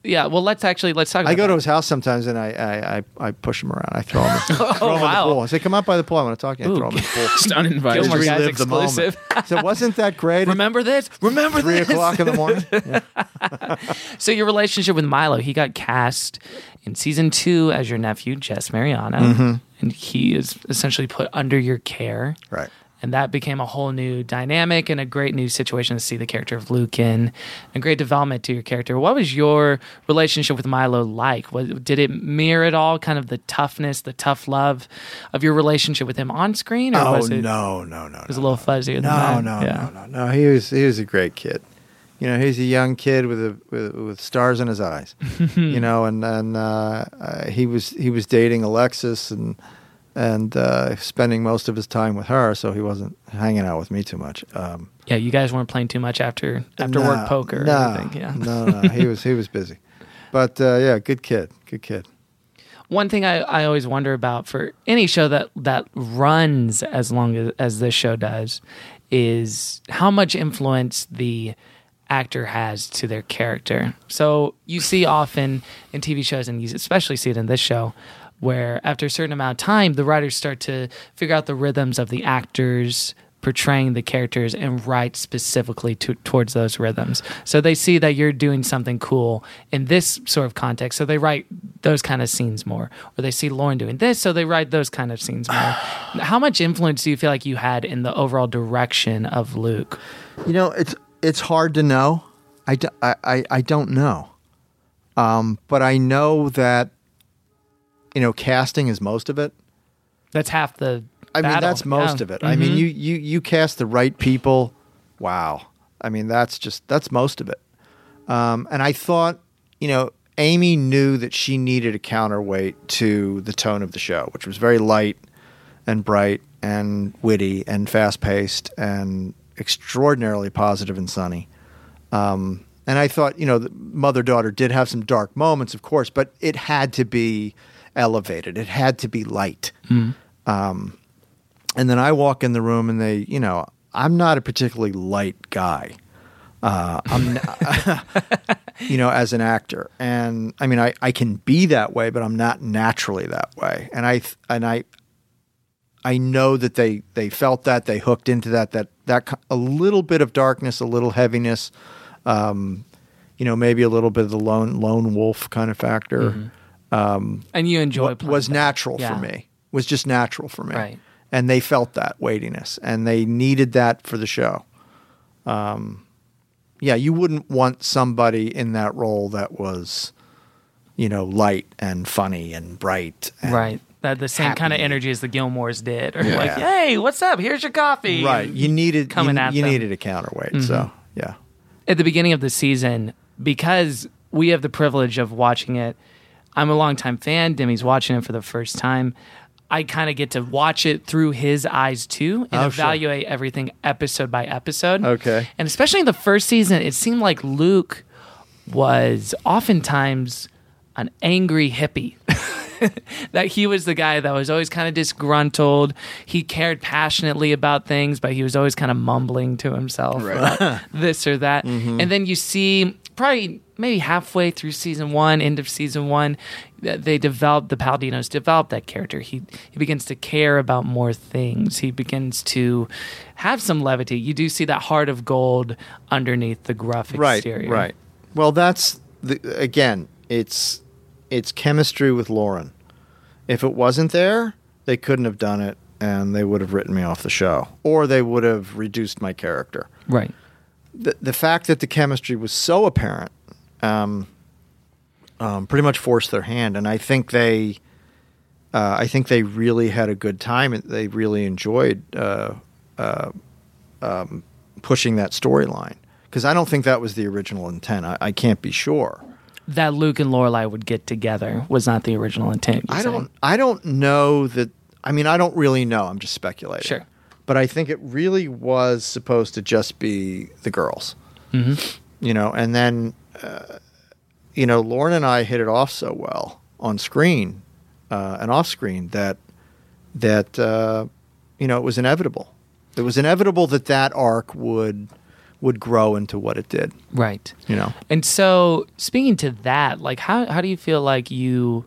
Yeah, well, let's actually let's talk. About I go that. to his house sometimes, and I I, I, I push him around. I throw him, throw Oh, him in wow. the pool. I say, "Come out by the pool. I want to talk to you." I Ooh. throw him in the pool. Just uninvited. Gilmore Just Guys relive the moment. exclusive. So wasn't that great? Remember this? Remember Three this? o'clock in the morning. Yeah. So your relationship with Milo, he got cast in season two as your nephew, Jess Mariano, Mm-hmm. and he is essentially put under your care. Right. And that became a whole new dynamic and a great new situation to see the character of Luke in, and great development to your character. What was your relationship with Milo like? Was, did it mirror at all kind of the toughness, the tough love of your relationship with him on screen? Or Oh was it, no, no, no. It was a little fuzzier than No, that? no, Yeah. no, no, no. He was he was a great kid. You know, he's a young kid with a with, with stars in his eyes. you know, and and uh, uh, he was he was dating Alexis and and uh, spending most of his time with her, so he wasn't hanging out with me too much. Um, Yeah, you guys weren't playing too much after after no, work poker or no, anything. Yeah. no, no. He was he was busy, but uh, yeah, good kid, good kid. One thing I, I always wonder about for any show that, that runs as long as, as this show does is how much influence the actor has to their character. So you see often in T V shows, and you especially see it in this show, where after a certain amount of time, the writers start to figure out the rhythms of the actors portraying the characters and write specifically to, towards those rhythms. So they see that you're doing something cool in this sort of context, so they write those kind of scenes more. Or they see Lauren doing this, so they write those kind of scenes more. How much influence do you feel like you had in the overall direction of Luke? You know, it's it's hard to know. I, do, I, I, I don't know, um, but I know that you know casting is most of it. That's half the I mean, battle. that's most Yeah. of it. I mean, Mhm. you, you you cast the right people. Wow. I mean, that's just that's most of it. Um, and I thought, you know, Amy knew that she needed a counterweight to the tone of the show, which was very light and bright and witty and fast paced and extraordinarily positive and sunny. Um, and I thought, you know, the mother daughter did have some dark moments, of course, but it had to be elevated. It had to be light. Mm. Um, and then I walk in the room and they, you know, I'm not a particularly light guy. Uh, I'm, you know, as an actor, and I mean, I, I can be that way, but I'm not naturally that way. And I and I, I know that they they felt that, they hooked into that that that a little bit of darkness, a little heaviness, um, you know, maybe a little bit of the lone lone wolf kind of factor. Mm-hmm. Um, and you enjoy wa- playing was that. natural Yeah. for me. Was just natural for me. Right. And they felt that weightiness, and they needed that for the show. Um, yeah, you wouldn't want somebody in that role that was, you know, light and funny and bright. And Right. That the same kind of happy. energy as the Gilmores did. Or Yeah. like, hey, what's up? Here's your coffee. Right. You needed coming you, at you them. needed a counterweight. So yeah. At the beginning of the season, because we have the privilege of watching it, I'm a longtime fan. Demi's watching it for the first time. I kind of get to watch it through his eyes too and Oh, sure. evaluate everything episode by episode. Okay. And especially in the first season, it seemed like Luke was oftentimes an angry hippie. That he was the guy that was always kind of disgruntled. He cared passionately about things, but he was always kind of mumbling to himself about this or that. Mm-hmm. And then you see probably maybe halfway through season one, end of season one, that they develop, the Paladinos develop that character. He he begins to care about more things. He begins to have some levity. You do see that heart of gold underneath the gruff Right. exterior. Right. Well, that's the again. It's it's chemistry with Lauren. If it wasn't there, they couldn't have done it, and they would have written me off the show, or they would have reduced my character. Right. The the fact that the chemistry was so apparent, um, um, pretty much forced their hand, and I think they, uh, I think they really had a good time. And they really enjoyed uh, uh, um, pushing that storyline, because I don't think that was the original intent. I, I can't be sure. That Luke and Lorelai would get together was not the original intent. you're I saying. don't. I don't know that. I mean, I don't really know. I'm just speculating. Sure. But I think it really was supposed to just be the girls. Mm-hmm. You know, and then, uh, you know, Lauren and I hit it off so well on screen uh, and off screen that that uh, you know, it was inevitable. It was inevitable that that arc would would grow into what it did. Right. You know. And so, speaking to that, like, how how do you feel like you?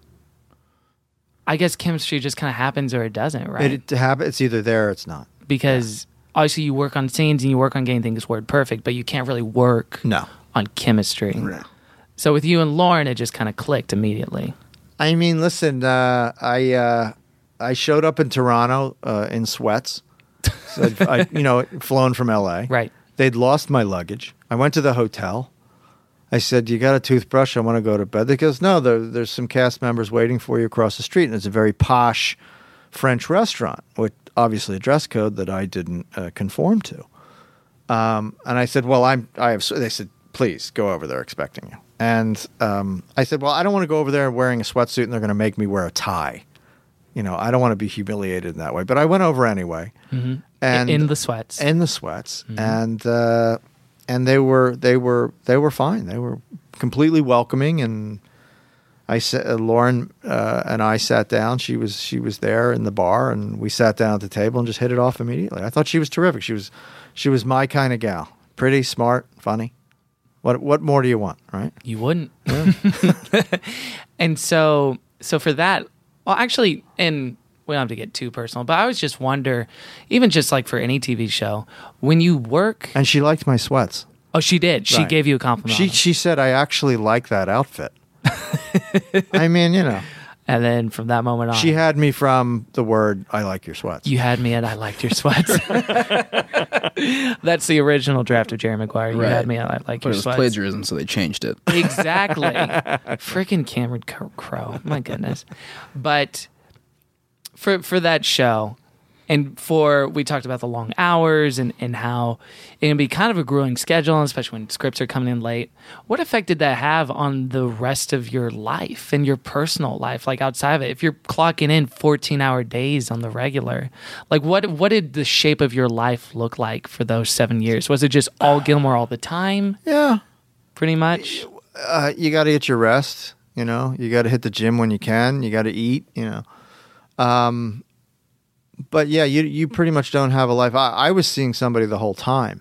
I guess chemistry just kind of happens or it doesn't, right? It, it have, it's either there or it's not. Because yeah. obviously you work on scenes and you work on getting things word perfect, but you can't really work no. on chemistry. Right. So with you and Lauren, it just kind of clicked immediately. I mean, listen, uh, I uh, I showed up in Toronto uh, in sweats. So I'd, I, you know, flown from L A. Right. They'd lost my luggage. I went to the hotel. I said, "You got a toothbrush? I want to go to bed." They goes, "No, there, there's some cast members waiting for you across the street, and it's a very posh French restaurant with obviously a dress code that I didn't uh, conform to." Um, and I said, "Well, I'm." I have. They said, "Please go over there, expecting you." And um, I said, "Well, I don't want to go over there wearing a sweatsuit, and they're going to make me wear a tie. You know, I don't want to be humiliated in that way." But I went over anyway, mm-hmm. and in the sweats, in the sweats, mm-hmm. and uh, and they were they were they were fine. They were completely welcoming, and I said, uh, Lauren uh, and I sat down. She was she was there in the bar, and we sat down at the table and just hit it off immediately. I thought she was terrific. She was she was my kind of gal. Pretty, smart, funny. What what more do you want, right? You wouldn't. Yeah. And so so for that, well, actually, and we don't have to get too personal, but I always just wonder, even just like for any T V show, when you work. And she liked my sweats. Oh, she did. She Right. gave you a compliment. She she said, "I actually like that outfit." I mean, you know. And then from that moment on, She had me from the word, "I like your sweats." you had me at I liked your sweats. That's the original draft of Jerry Maguire. You Right. had me at I like But your it was sweats. plagiarism, so they changed it. Exactly. Freaking Cameron Crowe. My goodness. But for for that show, and for, we talked about the long hours and, and how it can be kind of a grueling schedule, especially when scripts are coming in late. What effect did that have on the rest of your life and your personal life, like outside of it? If you're clocking in fourteen-hour days on the regular, like what what did the shape of your life look like for those seven years? Was it just all Gilmore all the time, Yeah. pretty much? Uh, you got to get your rest, you know. You got to hit the gym when you can. You got to eat, you know. Um, but yeah, you you pretty much don't have a life. I, I was seeing somebody the whole time,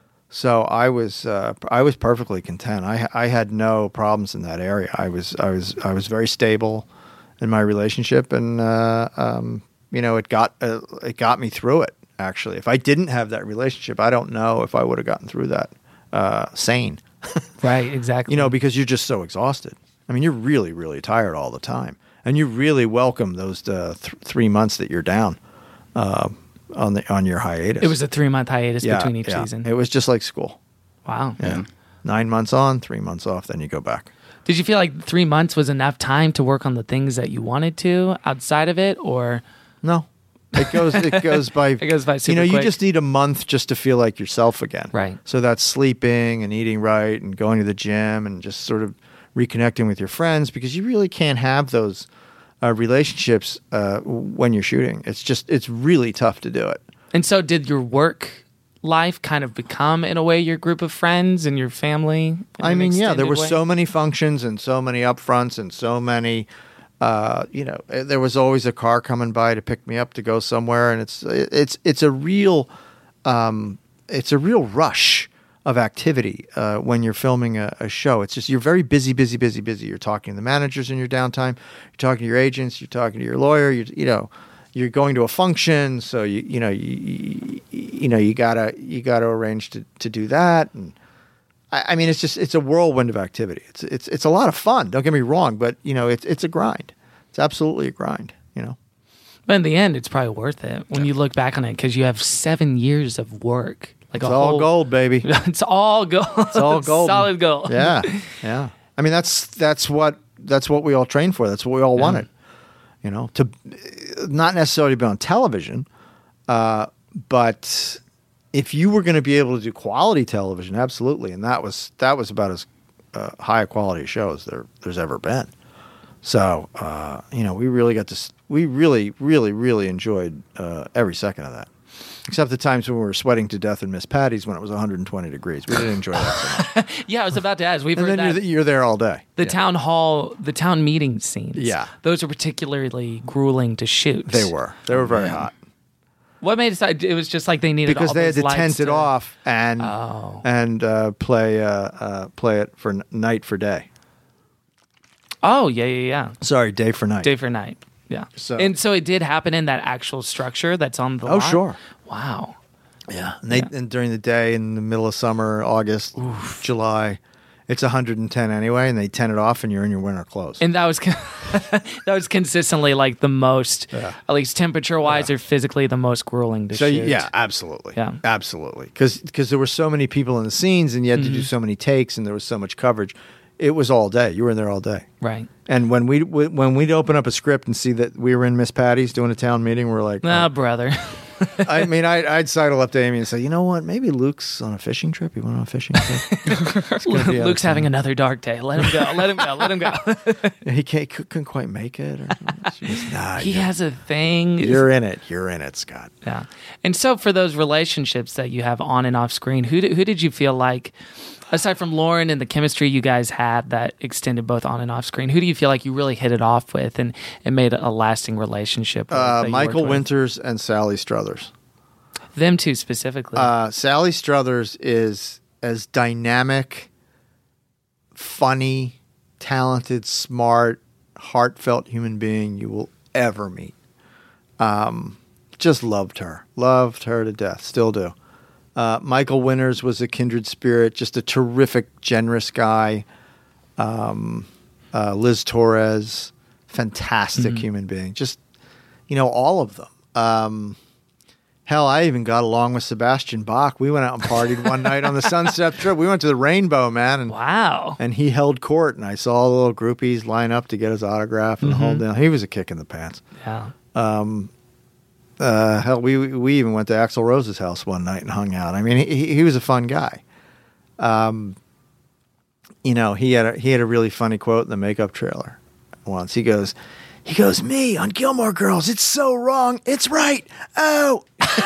so I was uh, I was perfectly content. I I had no problems in that area. I was I was I was very stable in my relationship, and uh, um, you know, it got uh, it got me through it. Actually, if I didn't have that relationship, I don't know if I would have gotten through that uh, sane. Right, exactly. You know, because you're just so exhausted. I mean, you're really, really tired all the time, and you really welcome those uh, th- three months that you're down uh, on the on your hiatus. It was a three-month hiatus yeah, between each yeah. season. It was just like school. Wow. Yeah, nine months on, three months off, then you go back. Did you feel like three months was enough time to work on the things that you wanted to outside of it, or No, it goes it goes by it goes by super you know, you quick? just need a month just to feel like yourself again. Right. So that's sleeping and eating right and going to the gym and just sort of reconnecting with your friends, because you really can't have those uh, relationships uh, when you're shooting. It's just it's really tough to do it. And so did your work life kind of become, in a way, your group of friends and your family? in I an mean, yeah, there extended were way? so many functions and so many upfronts and so many, uh, you know, eh, there was always a car coming by to pick me up to go somewhere, and it's it's it's a real, um, it's a real rush of activity uh, when you're filming a, a show. It's just you're very busy, busy, busy, busy. You're talking to the managers in your downtime. You're talking to your agents. You're talking to your lawyer. You you know. You're going to a function, so you you know you you, you know you gotta you gotta arrange to, to do that, and I, I mean it's just it's a whirlwind of activity. It's it's it's a lot of fun. Don't get me wrong, but you know it's it's a grind. It's absolutely a grind. You know, But in the end, it's probably worth it when you look back on it, because you have seven years of work. Like it's a all whole, gold, baby. It's all gold. It's all gold. Solid gold. Yeah, yeah. I mean that's that's what that's what we all trained for. That's what we all Yeah. wanted. You know, to not necessarily be on television, uh, but if you were going to be able to do quality television, absolutely, and that was that was about as uh, high a quality a show as there there's ever been. So uh, you know, we really got to s- we really really really enjoyed uh, every second of that, except the times when we were sweating to death in Miss Patty's when it was one hundred twenty degrees. We didn't enjoy that so much. Yeah, I was about to ask. We've And heard then that. you're, th- you're there all day. The town hall, the town meeting scenes. Yeah. Those are particularly grueling to shoot. They were. They were very man. hot. What made it? So- It was just like they needed because all they had those to lights tent it to- off and Oh. and uh, play uh, uh, play it for n- night for day. Oh yeah, yeah, yeah. Sorry, day for night. Day for night. Yeah. So- and so it did happen in that actual structure that's on the Oh, lot? sure. Wow. Yeah, and they Yeah. and during the day in the middle of summer, August, July, it's one hundred ten anyway, and they tent it off, and you're in your winter clothes. And that was con- that was consistently like the most, Yeah. at least temperature wise or physically, the most grueling to so shoot. yeah, absolutely, Yeah. absolutely, because there were so many people in the scenes, and you had to do so many takes, and there was so much coverage. It was all day. You were in there all day. Right. And when we when we'd open up a script and see that we were in Miss Patty's doing a town meeting, we're like, Ah, oh. brother. I mean, I'd, I'd sidle up to Amy and say, you know what? Maybe Luke's on a fishing trip. He went on a fishing trip. It's gonna be out of Luke's having town. another dark day. Let him go. Let him go. Let him go. He can't, couldn't quite make it. Or something. She goes, nah, he you're, has a thing. you're in it. You're in it, Scott. Yeah. And so for those relationships that you have on and off screen, who did, who did you feel like, aside from Lauren and the chemistry you guys had that extended both on and off screen, who do you feel like you really hit it off with and, and made a lasting relationship with? Uh, that you Michael worked with? Winters and Sally Struthers. Them two specifically. Uh, Sally Struthers is as dynamic, funny, talented, smart, heartfelt human being you will ever meet. Um, just loved her. Loved her to death. Still do. Uh, Michael Winters was a kindred spirit, just a terrific, generous guy. Um, uh, Liz Torres, fantastic human being. Just, you know, all of them. Um, hell, I even got along with Sebastian Bach. We went out and partied one night on the Sunset Strip. We went to the Rainbow, man, and wow. and he held court, and I saw the little groupies line up to get his autograph and the whole deal. He was a kick in the pants. Yeah. Uh, hell, we we even went to Axl Rose's house one night and hung out. I mean, he he was a fun guy. Um, you know, he had a, he had a really funny quote in the makeup trailer once. He goes, he goes, me on Gilmore Girls. It's so wrong. It's right. Oh,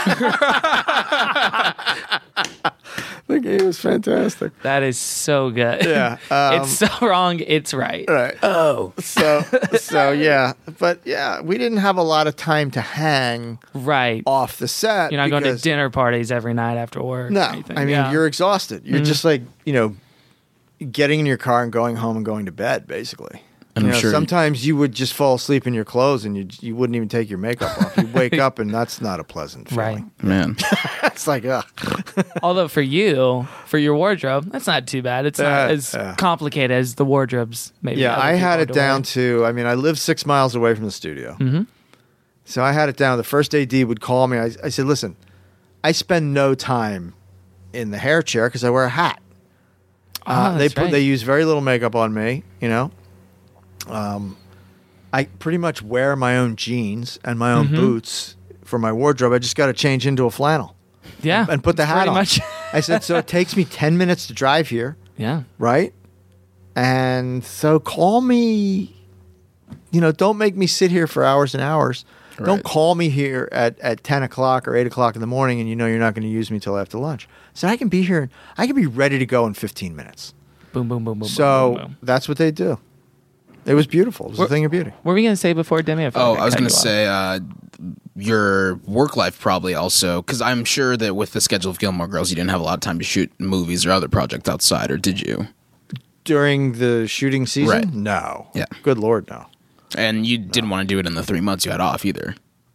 the game was fantastic. That is so good. Yeah, um, it's so wrong. It's right. Right. Oh. So so yeah, but yeah, we didn't have a lot of time to hang Right. off the set. You're not going to because- dinner parties every night after work. or No, anything. I mean Yeah. you're exhausted. You're just like you know, getting in your car and going home and going to bed. Basically, And you I'm know, sure- sometimes you would just fall asleep in your clothes and you you wouldn't even take your makeup off. You wake up and that's not a pleasant Right. feeling. Man. It's like ugh. Although for you, for your wardrobe, that's not too bad. It's Yeah, not as yeah. complicated as the wardrobes. Maybe. Yeah, other I people had are it to down wear. to. I mean, I live six miles away from the studio, mm-hmm. so I had it down. The first A D would call me. I, I said, "Listen, I spend no time in the hair chair because I wear a hat. Ah, Uh, they that's put right. they use very little makeup on me. You know, um, I pretty much wear my own jeans and my Mm-hmm. own boots for my wardrobe. I just got to change into a flannel yeah, and put the hat pretty on. much. I said, so it takes me ten minutes to drive here." Yeah. Right? And so call me, you know, don't make me sit here for hours and hours. Right. Don't call me here at, at ten o'clock or eight o'clock in the morning and you know you're not going to use me till after lunch. So I can be here, I can be ready to go in fifteen minutes. Boom, boom, boom, boom. So boom, boom, boom. that's what they do. It was beautiful. It was a thing of beauty. What were we going to say before, Demi? I feel Oh, like I was cut going to you off. say uh, your work life probably also, because I'm sure that with the schedule of Gilmore Girls, you didn't have a lot of time to shoot movies or other projects outside, or did you? During the shooting season? Right. No. Yeah. Good Lord, no. And you didn't want to do it in the three months you had off either.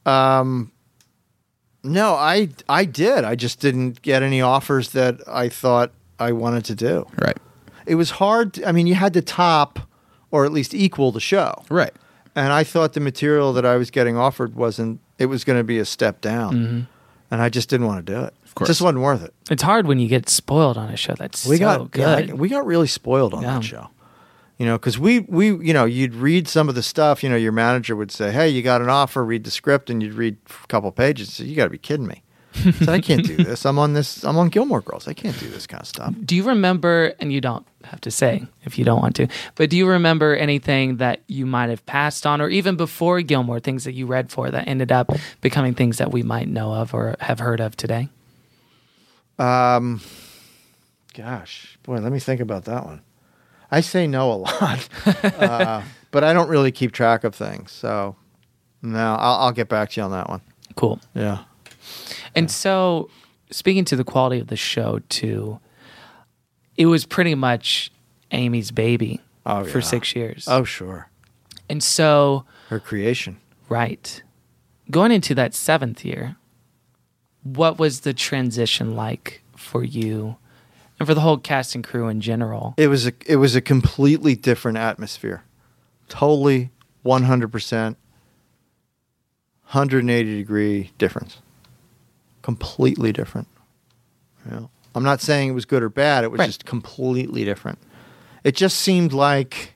No, I I did. I just didn't get any offers that I thought I wanted to do. Right. It was hard. I mean, you had to top or at least equal the show. Right. And I thought the material that I was getting offered wasn't, it was going to be a step down. And I just didn't want to do it. Of course. Just wasn't worth it. It's hard when you get spoiled on a show that's We so got good. yeah, I- we got really spoiled on Yeah. that show. You know, because we, we, you know, you'd read some of the stuff, you know, your manager would say, hey, you got an offer, read the script, and you'd read a couple pages. So you got to be kidding me. So I can't do this. I'm on this, I'm on Gilmore Girls. I can't do this kind of stuff. Do you remember, and you don't have to say if you don't want to, but do you remember anything that you might have passed on, or even before Gilmore, things that you read for that ended up becoming things that we might know of or have heard of today? Um, gosh, boy, let me think about that one. I say no a lot, uh, but I don't really keep track of things. So, no, I'll, I'll get back to you on that one. Cool. Yeah. And so, speaking to the quality of the show too, it was pretty much Amy's baby Oh, for yeah. six years. Oh, sure. And so, Her creation. right, going into that seventh year, what was the transition like for you and for the whole cast and crew in general? It was a it was a completely different atmosphere. Totally one hundred percent one hundred eighty degree difference. Completely different. You know, I'm not saying it was good or bad, it was Right. just completely different. It just seemed like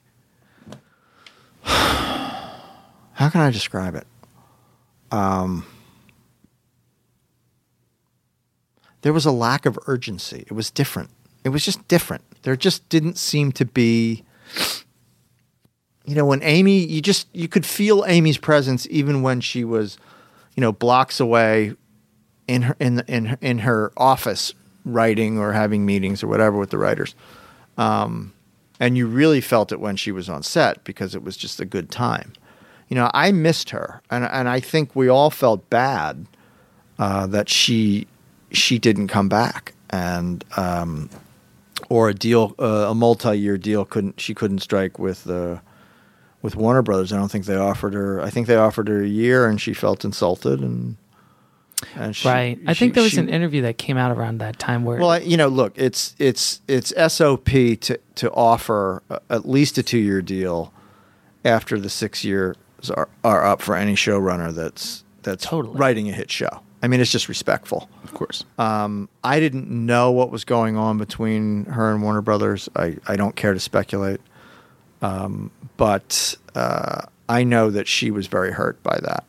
how can I describe it? Um There was a lack of urgency. It was different. It was just different. There just didn't seem to be, you know, when Amy, you just, you could feel Amy's presence even when she was, you know, blocks away in her, in, in, her- in her office writing or having meetings or whatever with the writers. Um, and you really felt it when she was on set because it was just a good time. You know, I missed her. And, and I think we all felt bad uh, that she, she didn't come back, and um, or a deal, uh, a multi-year deal couldn't she couldn't strike with uh, with Warner Brothers. I don't think they offered her. I think they offered her a year, and she felt insulted, and and she, Right. I she- think there was she- an interview that came out around that time where Well, I, you know, look, it's it's it's S O P to to offer uh, at least a two-year deal after the six years are are up for any showrunner that's that's Totally. writing a hit show. I mean, it's just respectful. Of course. Um, I didn't know what was going on between her and Warner Brothers. I, I don't care to speculate. Um, but uh, I know that she was very hurt by that.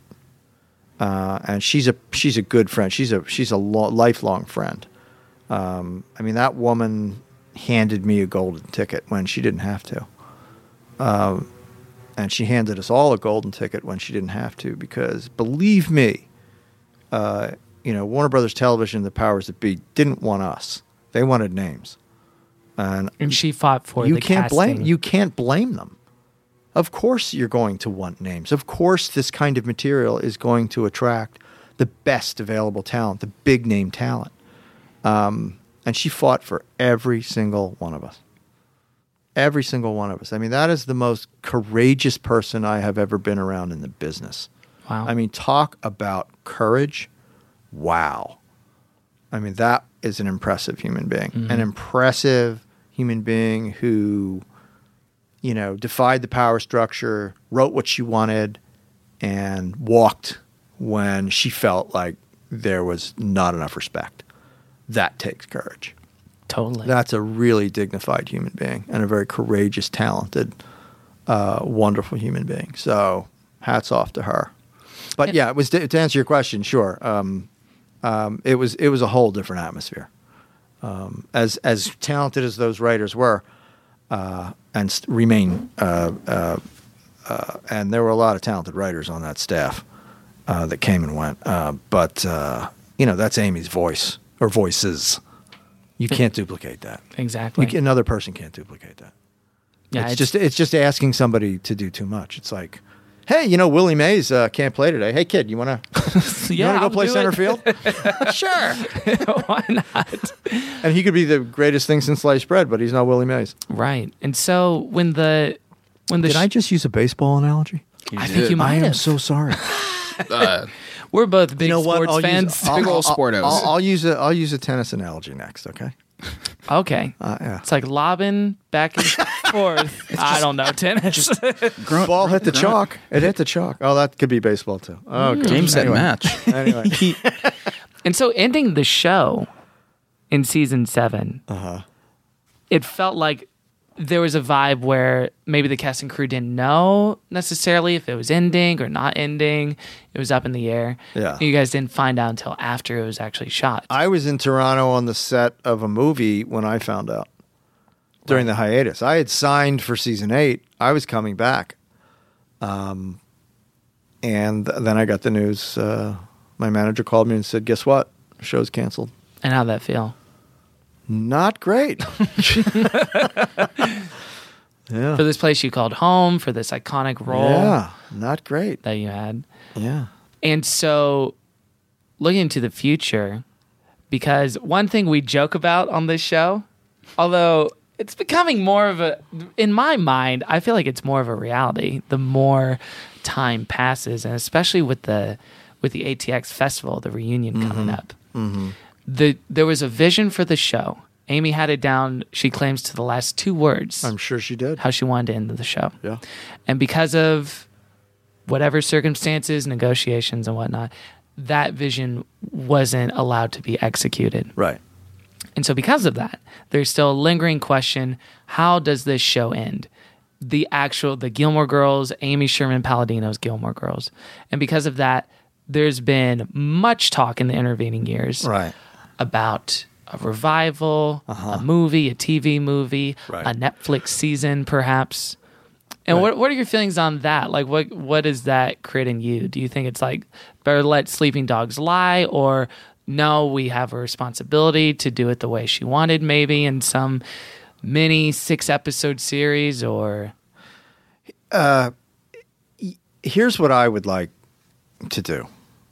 Uh, and she's a she's a good friend. She's a she's a lo- lifelong friend. Um, I mean, that woman handed me a golden ticket when she didn't have to. Um, and she handed us all a golden ticket when she didn't have to, because believe me, Uh, you know, Warner Brothers Television, the powers that be, didn't want us. They wanted names, and and she fought for you the can't casting. blame you can't blame them. Of course, you're going to want names. Of course, this kind of material is going to attract the best available talent, the big name talent. Um, and she fought for every single one of us. Every single one of us. I mean, that is the most courageous person I have ever been around in the business. Wow. I mean, talk about courage. Wow. I mean, that is an impressive human being. Mm-hmm. An impressive human being who, you know, defied the power structure, wrote what she wanted, and walked when she felt like there was not enough respect. That takes courage. Totally. That's a really dignified human being and a very courageous, talented, uh, wonderful human being. So hats off to her. But yeah, it was to, to answer your question. Sure, um, um, it was it was a whole different atmosphere. Um, as as talented as those writers were, uh, and st- remain, uh, uh, uh, and there were a lot of talented writers on that staff uh, that came and went. Uh, but uh, you know, that's Amy's voice or voices. You can't duplicate that. Exactly. You can, another person can't duplicate that. yeah, it's, just it's just asking somebody to do too much. It's like, hey, you know, Willie Mays uh, can't play today. Hey, kid, you want to you yeah, want to go I'll play do center it. field? Sure. Why not? And he could be the greatest thing since sliced bread, but he's not Willie Mays. Right. And so when the when the Did sh- I just use a baseball analogy? I think you might I am have. so sorry. Uh, We're both big You know what? sports I'll fans. Use, I'll, Big ol' I'll- sportos. I'll, I'll use a I'll use a tennis analogy next. Okay. Okay. Uh, yeah. It's like lobbing back and forth. I don't know, tennis. grunt, Ball hit the grunt. chalk. It hit the chalk. Oh, that could be baseball too. Oh, God. Game, set, Anyway. match. Anyway. And so ending the show in season seven, Uh-huh. it felt like there was a vibe where maybe the cast and crew didn't know necessarily if it was ending or not ending. It was up in the air. Yeah. You guys didn't find out until after it was actually shot. I was in Toronto on the set of a movie when I found out during the hiatus. I had signed for season eight. I was coming back. Um, and th- then I got the news. Uh, my manager called me and said, guess what? Show's canceled. And how'd that feel? Not great. Yeah. For this place you called home, for this iconic role Yeah. Not great. that you had. Yeah. And so looking into the future, because one thing we joke about on this show, although it's becoming more of a, in my mind, I feel like it's more of a reality the more time passes, and especially with the with the A T X festival, the reunion mm-hmm. coming up. Mm-hmm. The there was a vision for the show. Amy had it down, she claims, to the last two words. I'm sure she did. How she wanted to end the show. Yeah. And because of whatever circumstances, negotiations and whatnot, that vision wasn't allowed to be executed. Right. And so because of that, there's still a lingering question, how does this show end? The actual, the Gilmore Girls, Amy Sherman Palladino's Gilmore Girls. And because of that, there's been much talk in the intervening years right. about a revival, uh-huh. a movie, a T V movie, right. a Netflix season, perhaps. And right. what what are your feelings on that? Like, what what is that creating you? Do you think it's like better let sleeping dogs lie, or no, we have a responsibility to do it the way she wanted, maybe in some mini six episode series? Or uh, here's what I would like to do.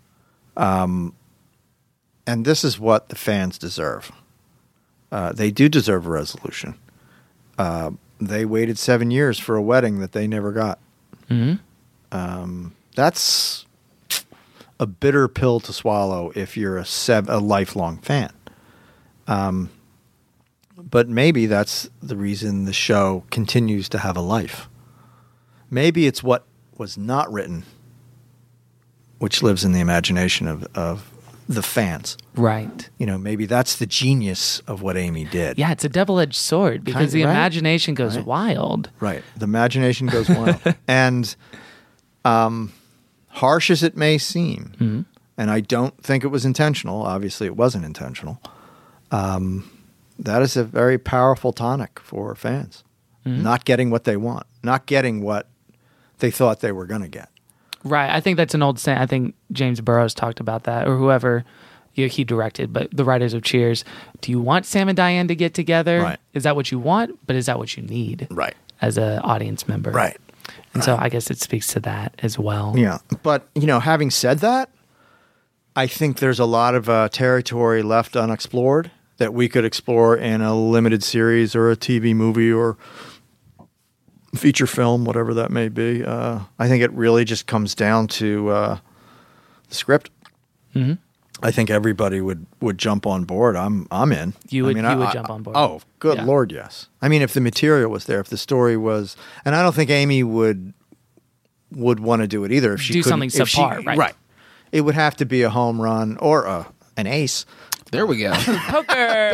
Um. And this is what the fans deserve. Uh, they do deserve a resolution. Uh, they waited seven years for a wedding that they never got. Mm-hmm. Um, that's a bitter pill to swallow if you're a, sev- a lifelong fan. Um, but maybe that's the reason the show continues to have a life. Maybe it's what was not written, which lives in the imagination of, of the fans. Right. You know, maybe that's the genius of what Amy did. Yeah, it's a double-edged sword because Kind- the right? imagination goes Right. wild. Right. The imagination goes wild. And um, harsh as it may seem, Mm-hmm. and I don't think it was intentional, obviously it wasn't intentional, um, that is a very powerful tonic for fans. Mm-hmm. Not getting what they want, not getting what they thought they were going to get. Right. I think that's an old saying. I think James Burrows talked about that, or whoever you know, he directed, but the writers of Cheers. Do you want Sam and Diane to get together? Right. Is that what you want? But is that what you need? Right. As an audience member? Right. And so I guess it speaks to that as well. Yeah. But, you know, having said that, I think there's a lot of uh, territory left unexplored that we could explore in a limited series or a T V movie or feature film, whatever that may be. Uh, I think it really just comes down to uh, the script. Mm-hmm. I think everybody would, would jump on board. I'm I'm in. You would, I mean, you I, would I, jump on board. Oh, good Yeah. Lord, yes. I mean, if the material was there, if the story was, and I don't think Amy would would want to do it either. If she Do couldn't- something if she- subpar, right? Right. It would have to be a home run or a, an ace. There we go. Poker!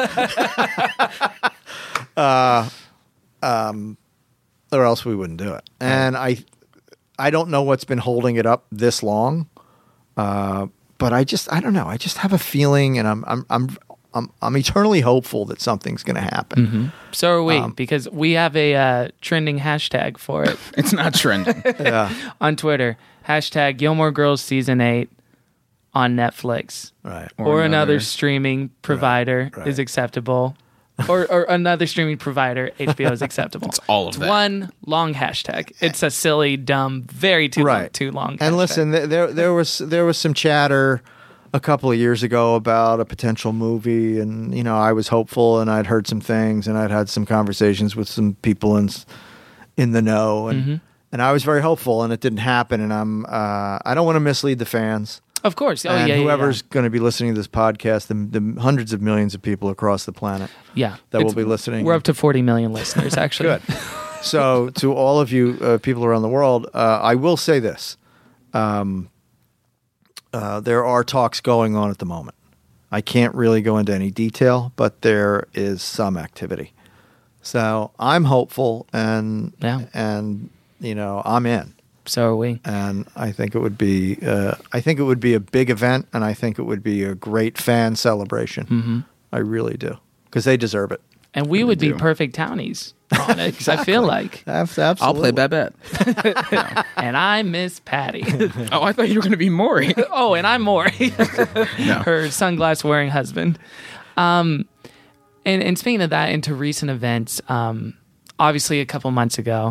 Bingo. uh, um, or else we wouldn't do it. And I, I don't know what's been holding it up this long. Uh, but I just, I don't know. I just have a feeling, and I'm, I'm, I'm, I'm, I'm eternally hopeful that something's going to happen. Mm-hmm. So are we, Um, because we have a uh, trending hashtag for it It's not trending. Yeah. on Twitter. Hashtag Gilmore Girls Season eight on Netflix. Right. Or, Or another, another. streaming provider right. is acceptable. or, or another streaming provider, H B O is acceptable. It's all of It's that. one long hashtag. It's a silly, dumb, very too long, Right. too long. And hashtag. listen, th- there there was there was some chatter a couple of years ago about a potential movie, and you know I was hopeful, and I'd heard some things, and I'd had some conversations with some people in s- in the know, and Mm-hmm. and I was very hopeful, and it didn't happen, and I'm uh, I don't want to mislead the fans. Of course. Oh, and yeah, yeah, whoever's yeah. going to be listening to this podcast, the, the hundreds of millions of people across the planet Yeah. that will It's- be listening. We're up to forty million listeners, actually. Good. So, to all of you uh, people around the world, uh, I will say this: um, uh, there are talks going on at the moment. I can't really go into any detail, but there is some activity. So, I'm hopeful, and Yeah. and you know, I'm in. So are we. And I think it would be, uh, I think it would be a big event, and I think it would be a great fan celebration. Mm-hmm. I really do, because they deserve it. And we would be do. perfect townies on it, 'cause I feel like. Abs- I'll Absolutely. play Babette. And I miss Patty. Oh, I thought you were going to be Maury. Oh, and I'm Maury, No. her sunglass wearing husband. Um, and, and speaking of that, into recent events, um, obviously a couple months ago,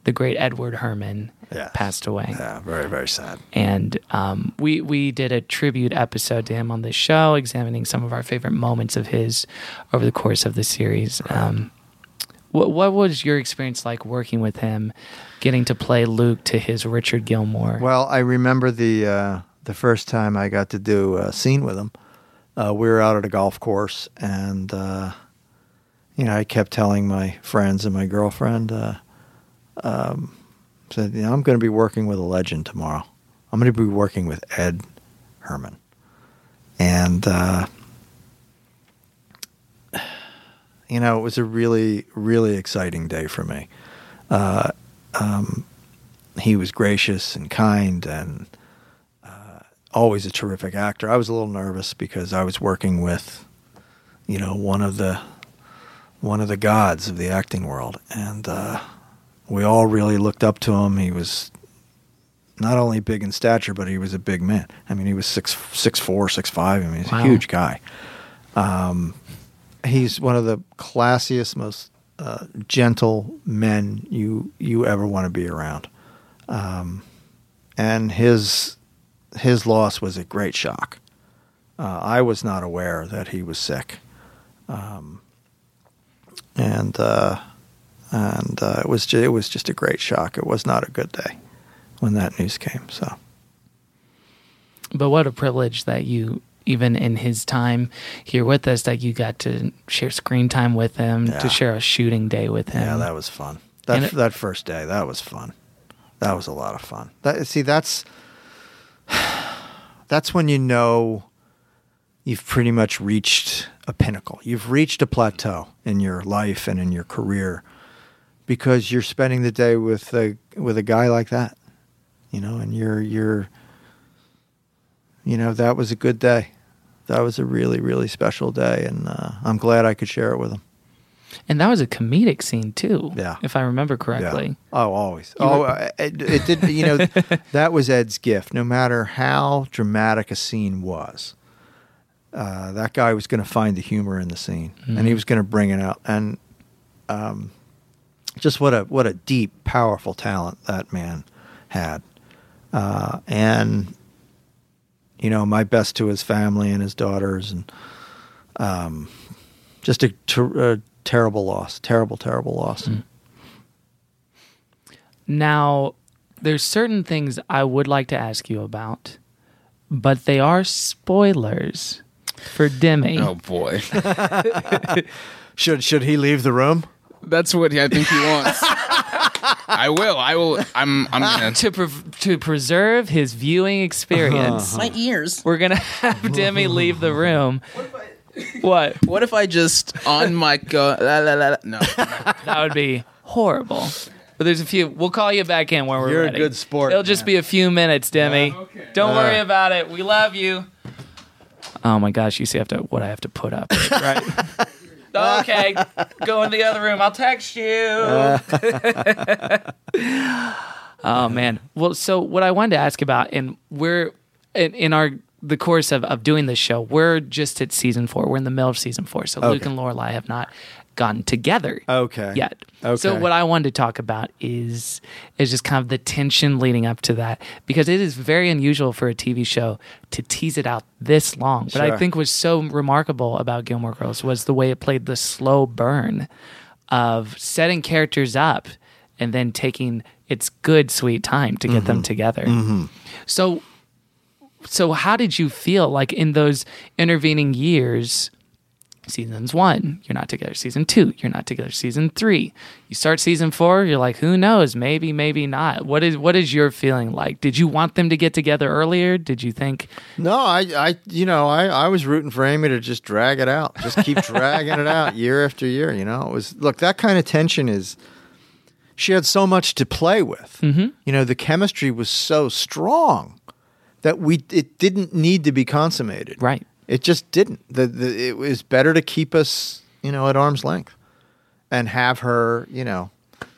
the great Edward Herrmann Yes. passed away. Yeah, very, very sad. And um, we we did a tribute episode to him on this show, examining some of our favorite moments of his over the course of the series. Um, what what was your experience like working with him, getting to play Luke to his Richard Gilmore? Well, I remember the uh, the first time I got to do a scene with him. Uh, we were out at a golf course, and uh, you know, I kept telling my friends and my girlfriend, uh, um, said, you know, I'm going to be working with a legend tomorrow. I'm going to be working with Ed Herrmann, and uh, you know, it was a really, really exciting day for me. Uh, um, he was gracious and kind, and always a terrific actor. I was a little nervous because I was working with, you know, one of the one of the gods of the acting world, and uh, we all really looked up to him. He was not only big in stature, but he was a big man. I mean, he was six six four, six five. I mean, he's Wow. a huge guy. Um, he's one of the classiest, most uh, gentle men you you ever want to be around, um, and his. His loss was a great shock. Uh, I was not aware that he was sick, um, and uh, and uh, it was ju- it was just a great shock. It was not a good day when that news came. So, But what a privilege that you, even in his time here with us, that you got to share screen time with him, Yeah. to share a shooting day with him. yeah, that was fun. That And it- that first day, that was fun. That was a lot of fun. That, see, that's that's when you know you've pretty much reached a pinnacle. You've reached a plateau in your life and in your career because you're spending the day with a with a guy like that, you know, and you're you're you know, that was a good day. That was a really, really special day, and uh, I'm glad I could share it with him. And that was a comedic scene too, Yeah. if I remember correctly. Yeah. Oh, always. You oh, were- uh, it, it did. You know, that was Ed's gift. No matter how dramatic a scene was, uh, that guy was going to find the humor in the scene, Mm-hmm. and he was going to bring it out. And um, just what a what a deep, powerful talent that man had. Uh, and you know, my best to his family and his daughters, and um, just a. Ter- a terrible loss. Terrible, terrible loss. Mm. Now, there's certain things I would like to ask you about, but they are spoilers for Demi. Oh boy, Should should he leave the room? that's what I think he wants. I will. I will. I'm. I'm gonna. To pre- to preserve his viewing experience, My ears. we're gonna have Demi leave the room. What? What if I just on mic go? La, la, la, la. No. That would be horrible. But there's a few. We'll call you back in when we're You're a ready. good sport, It'll just man. be a few minutes, Demi. Don't Uh. worry about it. We love you. Oh my gosh! You see, I have to what I have to put up, right? Okay, go in the other room. I'll text you. Oh man. Well, so what I wanted to ask about, and we're in, in our the course of, of doing this show, we're just at season four. We're in the middle of season four. So Luke Okay. and Lorelai have not gotten together Okay. yet. Okay. So what I wanted to talk about is is just kind of the tension leading up to that, because it is very unusual for a T V show to tease it out this long. But I Sure. think was so remarkable about Gilmore Girls was the way it played the slow burn of setting characters up and then taking its good sweet time to get them together. So so how did you feel like in those intervening years? Seasons one, you're not together. Season two, you're not together. Season three, you start season four, you're like, who knows? Maybe, maybe not. What is what is your feeling like? Did you want them to get together earlier? Did you think? No, I, I, you know, I, I was rooting for Amy to just drag it out, just keep dragging it out year after year. You know, it was look that kind of tension is. She had so much to play with. Mm-hmm. You know, the chemistry was so strong that we it didn't need to be consummated. Right. It just didn't. The, the it was better to keep us, you know, at arm's length, and have her, you know,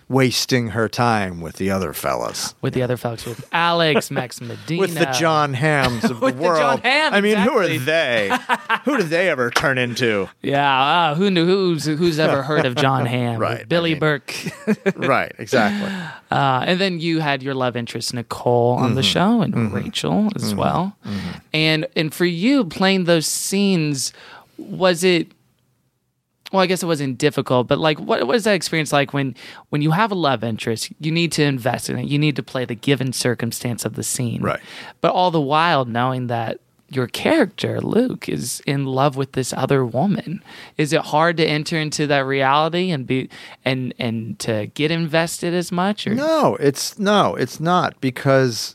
wasting her time with the other fellas. With the other folks, with Alex, Max Medina. With the John Hams of the With the world. John Hamm, I mean, exactly. who are they? Who did they ever turn into? Yeah, uh, who knew? Who's who's ever heard of John Hamm? Right, I Billy mean- Burke. Right, exactly. Uh, and then you had your love interest Nicole on Mm-hmm. the show, and Rachel as well. And and for you playing those scenes, was it? Well, I guess it wasn't difficult, but like, what what is that experience like when when you have a love interest? You need to invest in it. You need to play the given circumstance of the scene, Right. But all the while knowing that your character Luke is in love with this other woman. Is it hard to enter into that reality and be and and to get invested as much? Or? No, it's no, it's not because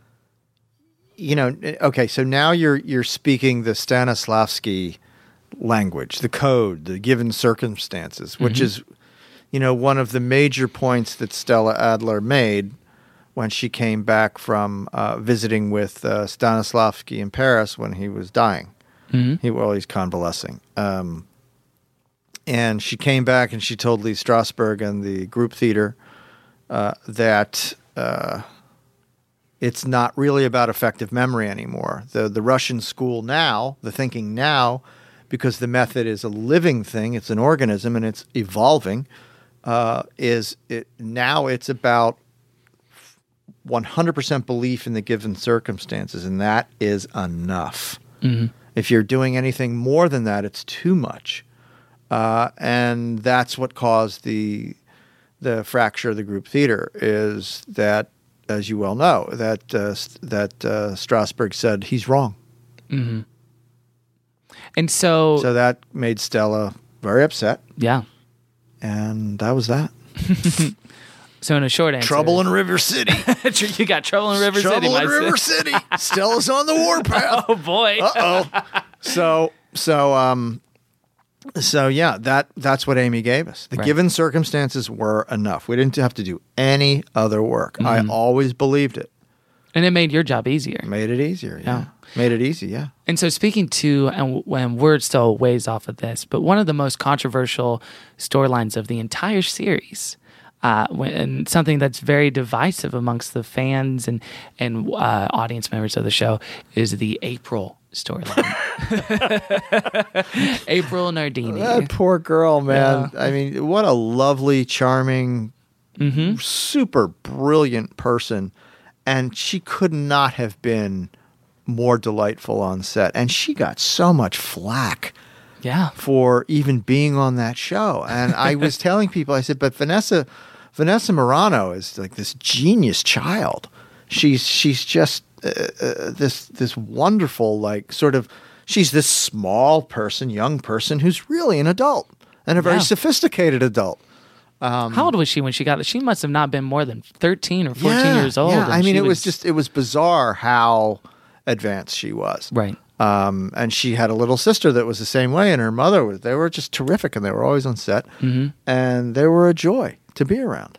you know. Okay, so now you're you're speaking the Stanislavski language, the code, the given circumstances, which Mm-hmm. is, you know, one of the major points that Stella Adler made when she came back from uh, visiting with uh, Stanislavski in Paris when he was dying. Mm-hmm. He well, he's convalescing. Um, and she came back and she told Lee Strasberg and the group theater uh, that uh, it's not really about effective memory anymore. The the Russian school now, the thinking now, because the method is a living thing, it's an organism and it's evolving, uh, is it now it's about one hundred percent belief in the given circumstances, and that is enough. Mm-hmm. If you're doing anything more than that, it's too much. Uh, and that's what caused the the fracture of the group theater, is that, as you well know, that uh, that uh, Strasberg said he's wrong. Mm-hmm. And so, So that made Stella very upset, yeah. and that was that. So in a short answer, Trouble in River City. you got trouble in River City. Trouble my in River son. City. Stella's on the warpath. Oh boy. Uh-oh. So, so, um, so yeah, that that's what Amy gave us. The Right. given circumstances were enough. We didn't have to do any other work. Mm-hmm. I always believed it. And it made your job easier. Made it easier. Yeah. Yeah. Made it easy. Yeah. And so, speaking to, and when we're still ways off of this, but one of the most controversial storylines of the entire series, uh, when, and something that's very divisive amongst the fans and and uh, audience members of the show, is the April storyline. April Nardini. That poor girl, man. I mean, what a lovely, charming, Mm-hmm. super brilliant person. And she could not have been more delightful on set. And she got so much flack Yeah. for even being on that show. And I was telling people, I said, but Vanessa Vanessa Morano is like this genius child. She's she's just uh, uh, this this wonderful, like, sort of, she's this small person, young person who's really an adult and a very Yeah. sophisticated adult. How old was she when she got it? She must have not been more than thirteen or fourteen Yeah, years old. Yeah, and I mean, she it was just, it was bizarre how advanced she was. Right. Um, and she had a little sister that was the same way, and her mother was. They were just terrific, and they were always on set, Mm-hmm. and they were a joy to be around.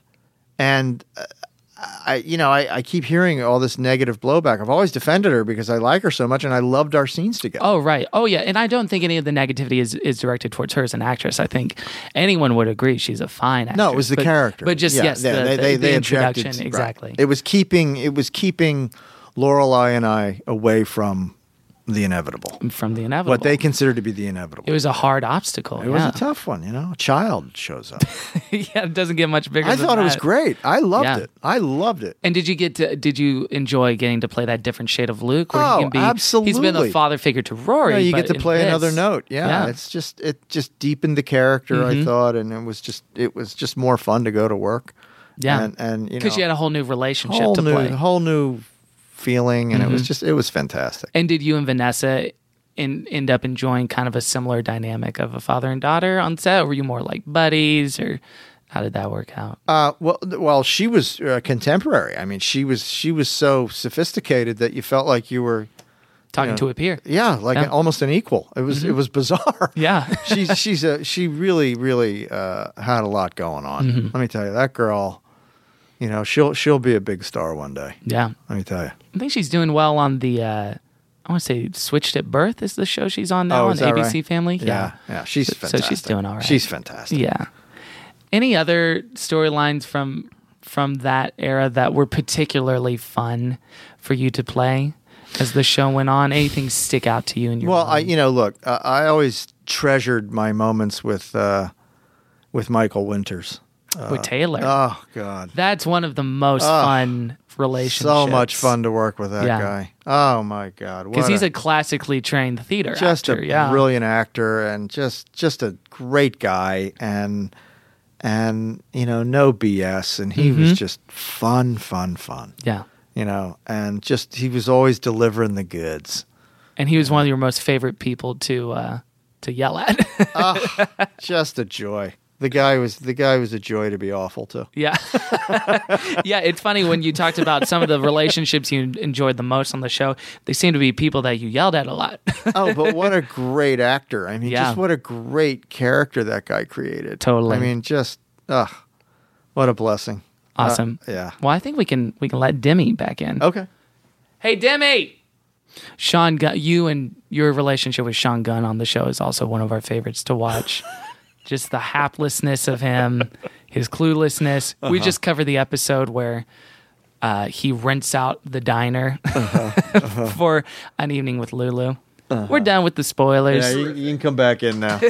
And uh, I, you know, I, I keep hearing all this negative blowback. I've always defended her because I like her so much, and I loved our scenes together. Oh, right. Oh, yeah. And I don't think any of the negativity is, is directed towards her as an actress. I think anyone would agree she's a fine actress. No, it was the but, character. But just, Yeah, yes, yeah, the, they, the, they, the they introduction. objected. Exactly. Right. It was keeping it was keeping Lorelai and I away from the inevitable. From the inevitable. What they considered to be the inevitable. It was a hard obstacle. It was yeah. a tough one, you know. A child shows up. yeah, it doesn't get much bigger I than thought it was that. great. I loved Yeah. it. I loved it. And did you get to? Did you enjoy getting to play that different shade of Luke? Where Oh, he can be, He's been absolutely. the father figure to Rory. No, you but get to in play this- another note. Yeah, Yeah. it's just it just deepened the character. Mhm. I thought, and it was just it was just more fun to go to work. Yeah. and, and you know, Because you had a whole new relationship whole to new play. whole new feeling, and it was Mhm. just it was fantastic. And did you and Vanessa in, end up enjoying kind of a similar dynamic of a father and daughter on set? Or were you more like buddies, or how did that work out? Uh, well, well, she was uh, contemporary. I mean, she was she was so sophisticated that you felt like you were, Talking you know, to a peer. yeah, like Yeah. An, almost an equal. It was it was bizarre. Yeah. she's she's a she really really uh, had a lot going on. Mm-hmm. Let me tell you, that girl, you know, she'll she'll be a big star one day. Yeah. Let me tell you. I think she's doing well on the, uh, I want to say Switched at Birth is the show she's on now Oh, on is that A B C right? Family. Yeah, yeah, she's So- so fantastic. she's doing all right. She's fantastic. Yeah. Any other storylines from from that era that were particularly fun for you to play as the show went on? Anything stick out to you in your Well, I mind? you know, look, uh, I always treasured my moments with uh, with Michael Winters. with Taylor? Oh God, That's one of the most Oh, fun relationships. so much fun to work with that Yeah. guy. Oh my God, because what he's a classically trained theater just actor. a yeah. brilliant actor and just just a great guy and and you know no B S and he was Mhm. just fun, fun, fun. Yeah. You know, and just he was always delivering the goods. And he was one of your most favorite people to uh, to yell at. Oh, just a joy. The guy was the guy was a joy to be awful to. Yeah. Yeah, it's funny when you talked about some of the relationships you enjoyed the most on the show, they seem to be people that you yelled at a lot. Oh, but what a great actor. I mean, Yeah. just what a great character that guy created. Totally. I mean, just ugh. What a blessing. Awesome. Uh, yeah. Well, I think we can we can let Demi back in. Okay. Hey, Demi! Sean Gunn, you and your relationship with Sean Gunn on the show is also one of our favorites to watch. Just the haplessness of him, his cluelessness. We Uh-huh. just covered the episode where uh, he rents out the diner Uh-huh. for an evening with Lulu. We're done with the spoilers. Yeah, you, you can come back in now.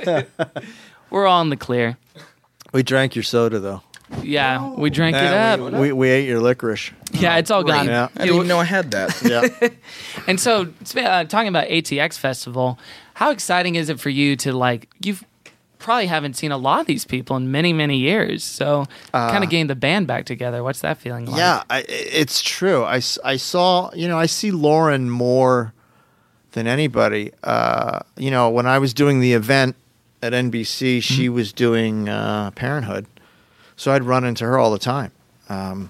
We're all in the clear. We drank your soda though. Yeah, we drank it Yeah, up. we, we, we ate your licorice. yeah, it's all gone. Yeah. I didn't even know I had that. Yeah. And so, uh, talking about A T X Festival, how exciting is it for you to like? You've probably haven't seen a lot of these people in many, many years. So, kind of getting the band back together. What's that feeling like? Yeah, I, it's true. I, s- I saw, you know, I see Lauren more than anybody. Uh, you know, when I was doing the event at N B C, she was doing uh, Parenthood. So I'd run into her all the time. Um,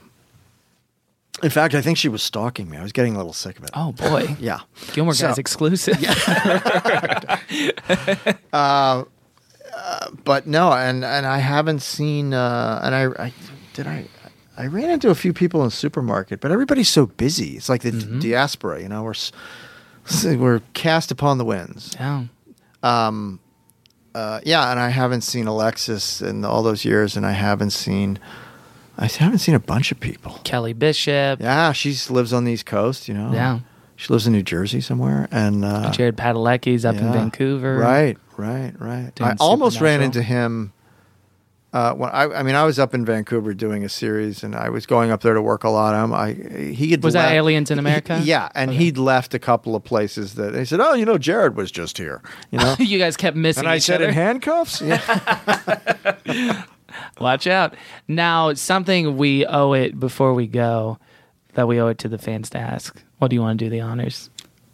in fact, I think she was stalking me. I was getting a little sick of it. Oh boy, Yeah. Gilmore So- Guys exclusive. But no, and, and I haven't seen, uh, and I, I, did I, I ran into a few people in the supermarket, but everybody's so busy. It's like the Mm-hmm. diaspora, you know, we're, s- we're cast upon the winds. Yeah. Uh, yeah, and I haven't seen Alexis in all those years, and I haven't seen, I haven't seen a bunch of people. Kelly Bishop, Yeah, she lives on the East Coast, you know. Yeah. She lives in New Jersey somewhere, and uh, Jared Padalecki's up in yeah. Vancouver. Right, right, right. Doing I almost ran Supernatural. into him. Uh, when I, I mean, I was up in Vancouver doing a series, and I was going up there to work a lot. Um, I he had Was that left- Aliens in America? He- yeah, and he'd left a couple of places that they said, "Oh, you know, Jared was just here," you know. You guys kept missing And I each said, other. "In handcuffs?" Yeah. Watch out. Now, something we owe it before we go, that we owe it to the fans to ask. What do you want to do the honors?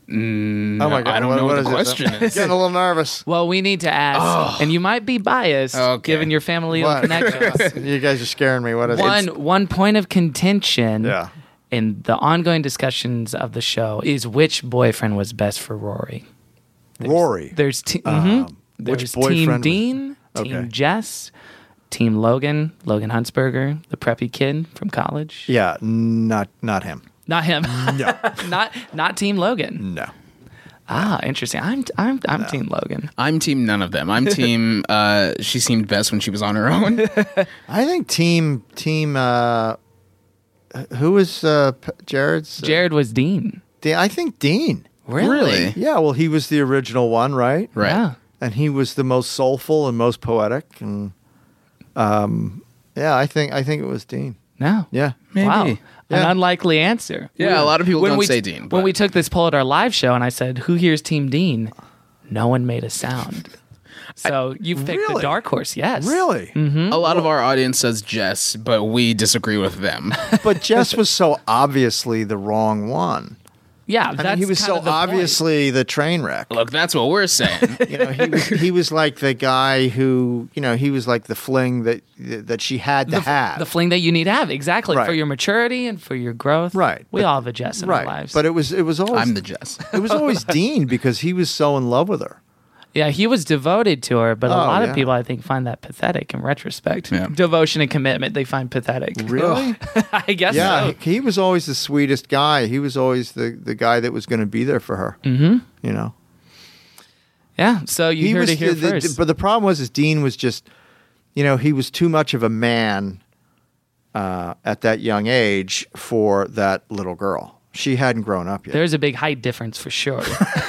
Mm, Oh my god! I don't know what, the is question it? is. Getting a little nervous. Well, we need to ask, and you might be biased Okay. given your family What? connections. You guys are scaring me. What is one it? one point of contention Yeah. in the ongoing discussions of the show is which boyfriend was best for Rory. Rory. There's te- Um, mhm. which There's boyfriend Team was- Dean, Team Okay. Jess, Team Logan, Logan Huntsberger, the preppy kid from college. Yeah, not not him. Not him. No, not not Team Logan. no. Ah, interesting. I'm I'm I'm Team Logan. I'm team none of them. I'm team. Uh, she seemed best when she was on her own. I think team team. Uh, who was uh, P- Jared's? uh, Jared was Dean. De- I think Dean. Really? Yeah, well, he was the original one, right? Right. Yeah. And he was the most soulful and most poetic, and um, yeah, I think I think it was Dean. No. Yeah, Maybe. Wow. An Yeah. unlikely answer. Yeah, a lot of people When don't we, say Dean. When but- we took this poll at our live show and I said, who here's Team Dean? No one made a sound. So you picked the Really? dark horse, yes. really. a lot of our audience says Jess, but we disagree with them. But Jess was so obviously the wrong one. Yeah, I that's mean, he was kind so of the point. obviously the train wreck. Look, that's what we're saying. You know, he was he was like the guy who, you know, he was like the fling that that she had to the, have. the fling that you need to have, exactly, Right. for your maturity and for your growth. Right. We But- all have a Jess in our right. lives. But it was it was always I'm the Jess. it was always Dean because he was so in love with her. yeah, he was devoted to her, but a Oh, lot yeah. of people, I think, find that pathetic in retrospect. Yeah. Devotion and commitment, they find pathetic. Really? I guess Yeah, so. he, he was always the sweetest guy. He was always the, the guy that was going to be there for her. Mm-hmm. You know, Yeah, so you he heard was it here the- the- first. but the problem was, is Dean was just, you know, he was too much of a man uh, at that young age for that little girl. She hadn't grown up yet. There's a big height difference for sure.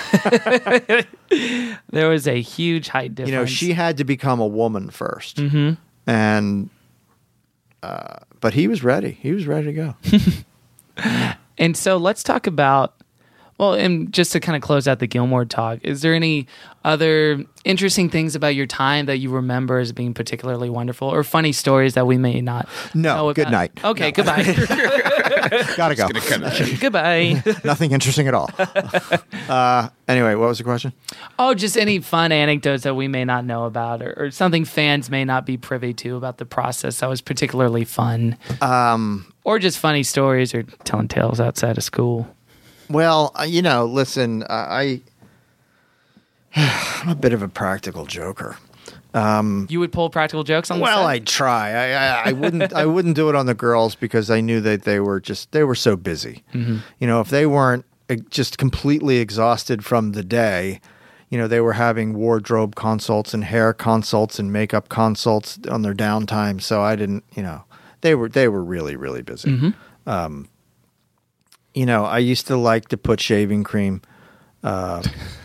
There was a huge height difference. You know, she had to become a woman first. Mm-hmm. And, uh, but he was ready. He was ready to go. And so let's talk about, well, and just to kind of close out the Gilmore talk, is there any other interesting things about your time that you remember as being particularly wonderful, or funny stories that we may not No, know good about? night. Okay, No. goodbye. Gotta go. Goodbye. Nothing interesting at all. Uh, anyway, what was the question? Oh, just any fun anecdotes that we may not know about, or, or something fans may not be privy to about the process that was particularly fun. Um, or just funny stories or telling tales outside of school. well, uh, you know, listen, I, I'm a bit of a practical joker. You would pull practical jokes on the Well, set? I'd try. I, I, I wouldn't. I wouldn't do it on the girls because I knew that they were just they were so busy. Mm-hmm. You know, if they weren't uh, just completely exhausted from the day, you know, they were having wardrobe consults and hair consults and makeup consults on their downtime. So I didn't. You know, they were they were really really busy. Mm-hmm. Um, you know, I used to like to put shaving cream. Uh,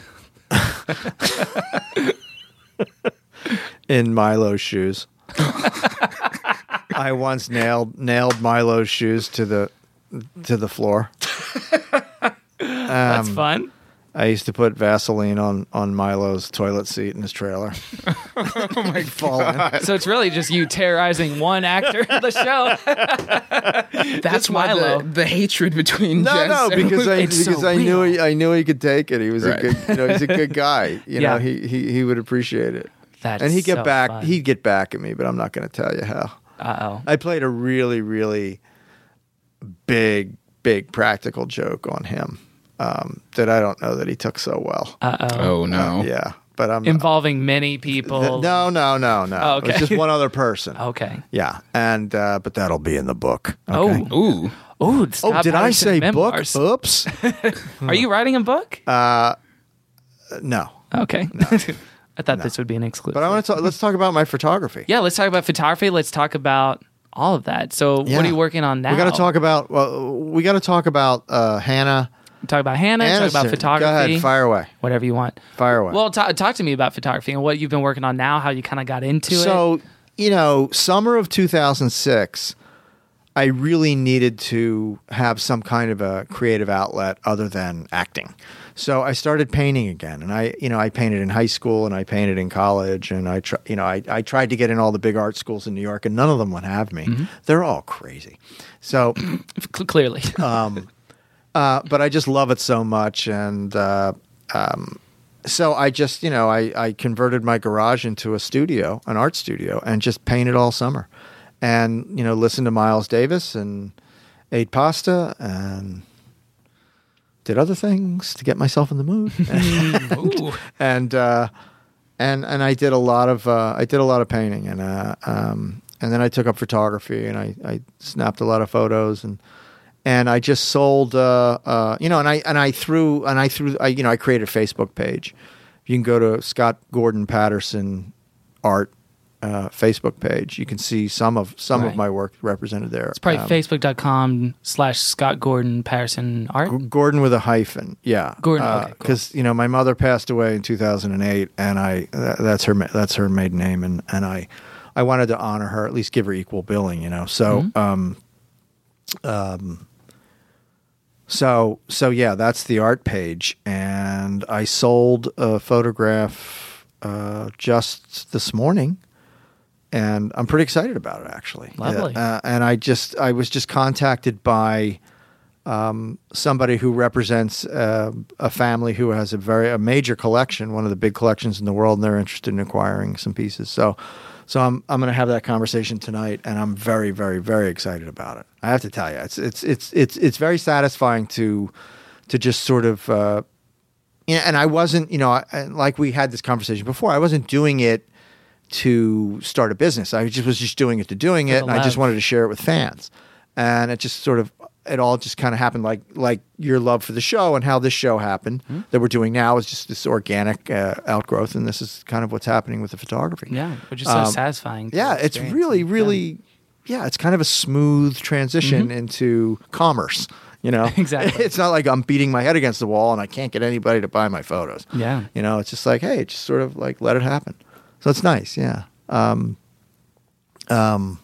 in Milo's shoes. I once nailed nailed Milo's shoes to the to the floor. That's Um, fun. I used to put Vaseline on on Milo's toilet seat in his trailer. Oh my Fall in. So it's really just you terrorizing one actor of the show. That's why Milo. the, the hatred between No, Jess no, and because I It's so because I knew real. he, I knew he could take it. He was Right. a good, you know, he's a good guy. You Yeah. know, he, he he would appreciate it. That's And he'd get so back. fun. He'd get back at me, but I'm not going to tell you how. Uh-oh. I played a really, really big, big practical joke on him um, that I don't know that he took so well. Uh-oh. Oh no. Uh, yeah, but I'm Involving many people. no, no, no, no. Oh, It was okay. just one other person. Okay. Yeah, and uh, but that'll be in the book. Okay. Oh. Ooh. Oh, Oh, did I say book? Oops. Are you writing a book? Uh, no, Okay. I thought this would be an exclusive. but I want to talk. Let's talk about my photography. yeah, let's talk about photography. Let's talk about all of that. So Yeah. what are you working on now? We got to talk about. Well, we got to talk about uh, Hannah. Talk about Hannah, Aniston. talk about photography. Go ahead, fire away. Whatever you want. Fire away. Well, ta talk to me about photography and what you've been working on now, how you kind of got into it. So, you know, summer of two thousand six, I really needed to have some kind of a creative outlet other than acting. So I started painting again, and I, you know, I painted in high school and I painted in college, and I, tr- you know, I, I tried to get in all the big art schools in New York, and none of them would have me. Mm-hmm. They're all crazy. So, C- clearly. um, uh, but I just love it so much, and uh, um, so I just, you know, I, I converted my garage into a studio, an art studio, and just painted all summer, and you know, listened to Miles Davis and ate pasta and did other things to get myself in the mood, Ooh. and uh, and and I did a lot of uh, I did a lot of painting, and uh, um, and then I took up photography, and I, I snapped a lot of photos, and and I just sold, uh, uh, you know, and I and I threw and I threw, I, you know, I created a Facebook page. You can go to Scott Gordon Patterson Art uh, Facebook page. You can see some of some Right. of my work represented there. It's probably Um, facebook.com slash Scott Gordon Patterson Art. G- Gordon with a hyphen, yeah. Gordon, okay, cool. Because you know my mother passed away in two thousand eight, and I that, that's her ma- that's her maiden name, and and I I wanted to honor her, at least give her equal billing, you know. So Mm-hmm. um um so so yeah, that's the art page, and I sold a photograph uh, just this morning. And I'm pretty excited about it, actually. Lovely. Uh, and I just, I was just contacted by um, somebody who represents uh, a family who has a very a major collection, one of the big collections in the world, and they're interested in acquiring some pieces. So, so I'm I'm going to have that conversation tonight, and I'm very, very, very excited about it. I have to tell you, it's it's it's it's it's very satisfying to to just sort of. Uh, you know, and I wasn't, you know, I, like we had this conversation before. I wasn't doing it to start a business. I just was just doing it to doing it, the and I just love. wanted to share it with fans. And it just sort of, it all just kind of happened like like your love for the show and how this show happened mm-hmm. that we're doing now is just this organic uh, outgrowth, and this is kind of what's happening with the photography. Yeah, which is so um, satisfying. Yeah, it's really, really, yeah. yeah, it's kind of a smooth transition mm-hmm. into commerce. You know, exactly. It's not like I'm beating my head against the wall and I can't get anybody to buy my photos. Yeah, you know, it's just like, hey, just sort of like let it happen. So it's nice. Yeah. Um. Um.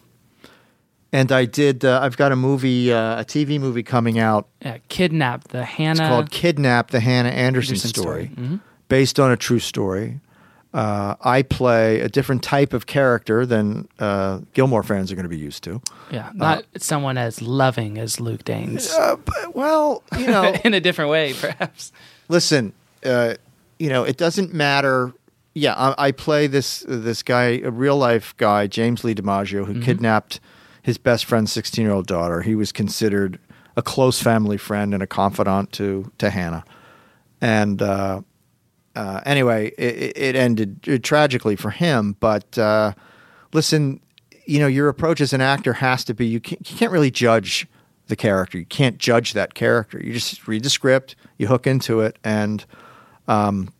And I did. Uh, I've got a movie, uh, a T V movie coming out. Yeah, Kidnap, the Hannah. It's called Kidnap, the Hannah Anderson, Anderson story, story. Mm-hmm. based on a true story. Uh, I play a different type of character than uh, Gilmore fans are going to be used to. Yeah, not uh, someone as loving as Luke Danes. Uh, but, well, you know, in a different way, perhaps. Listen, uh, you know, it doesn't matter. Yeah, I, I play this this guy, a real life guy, James Lee DiMaggio, who mm-hmm. kidnapped his best friend's sixteen-year-old daughter. He was considered a close family friend and a confidant to to Hannah, and. Uh, Uh, anyway, it, it ended tragically for him. But uh, listen, you know, your approach as an actor has to be you can't, you can't really judge the character. You can't judge that character. You just read the script, you hook into it, and um,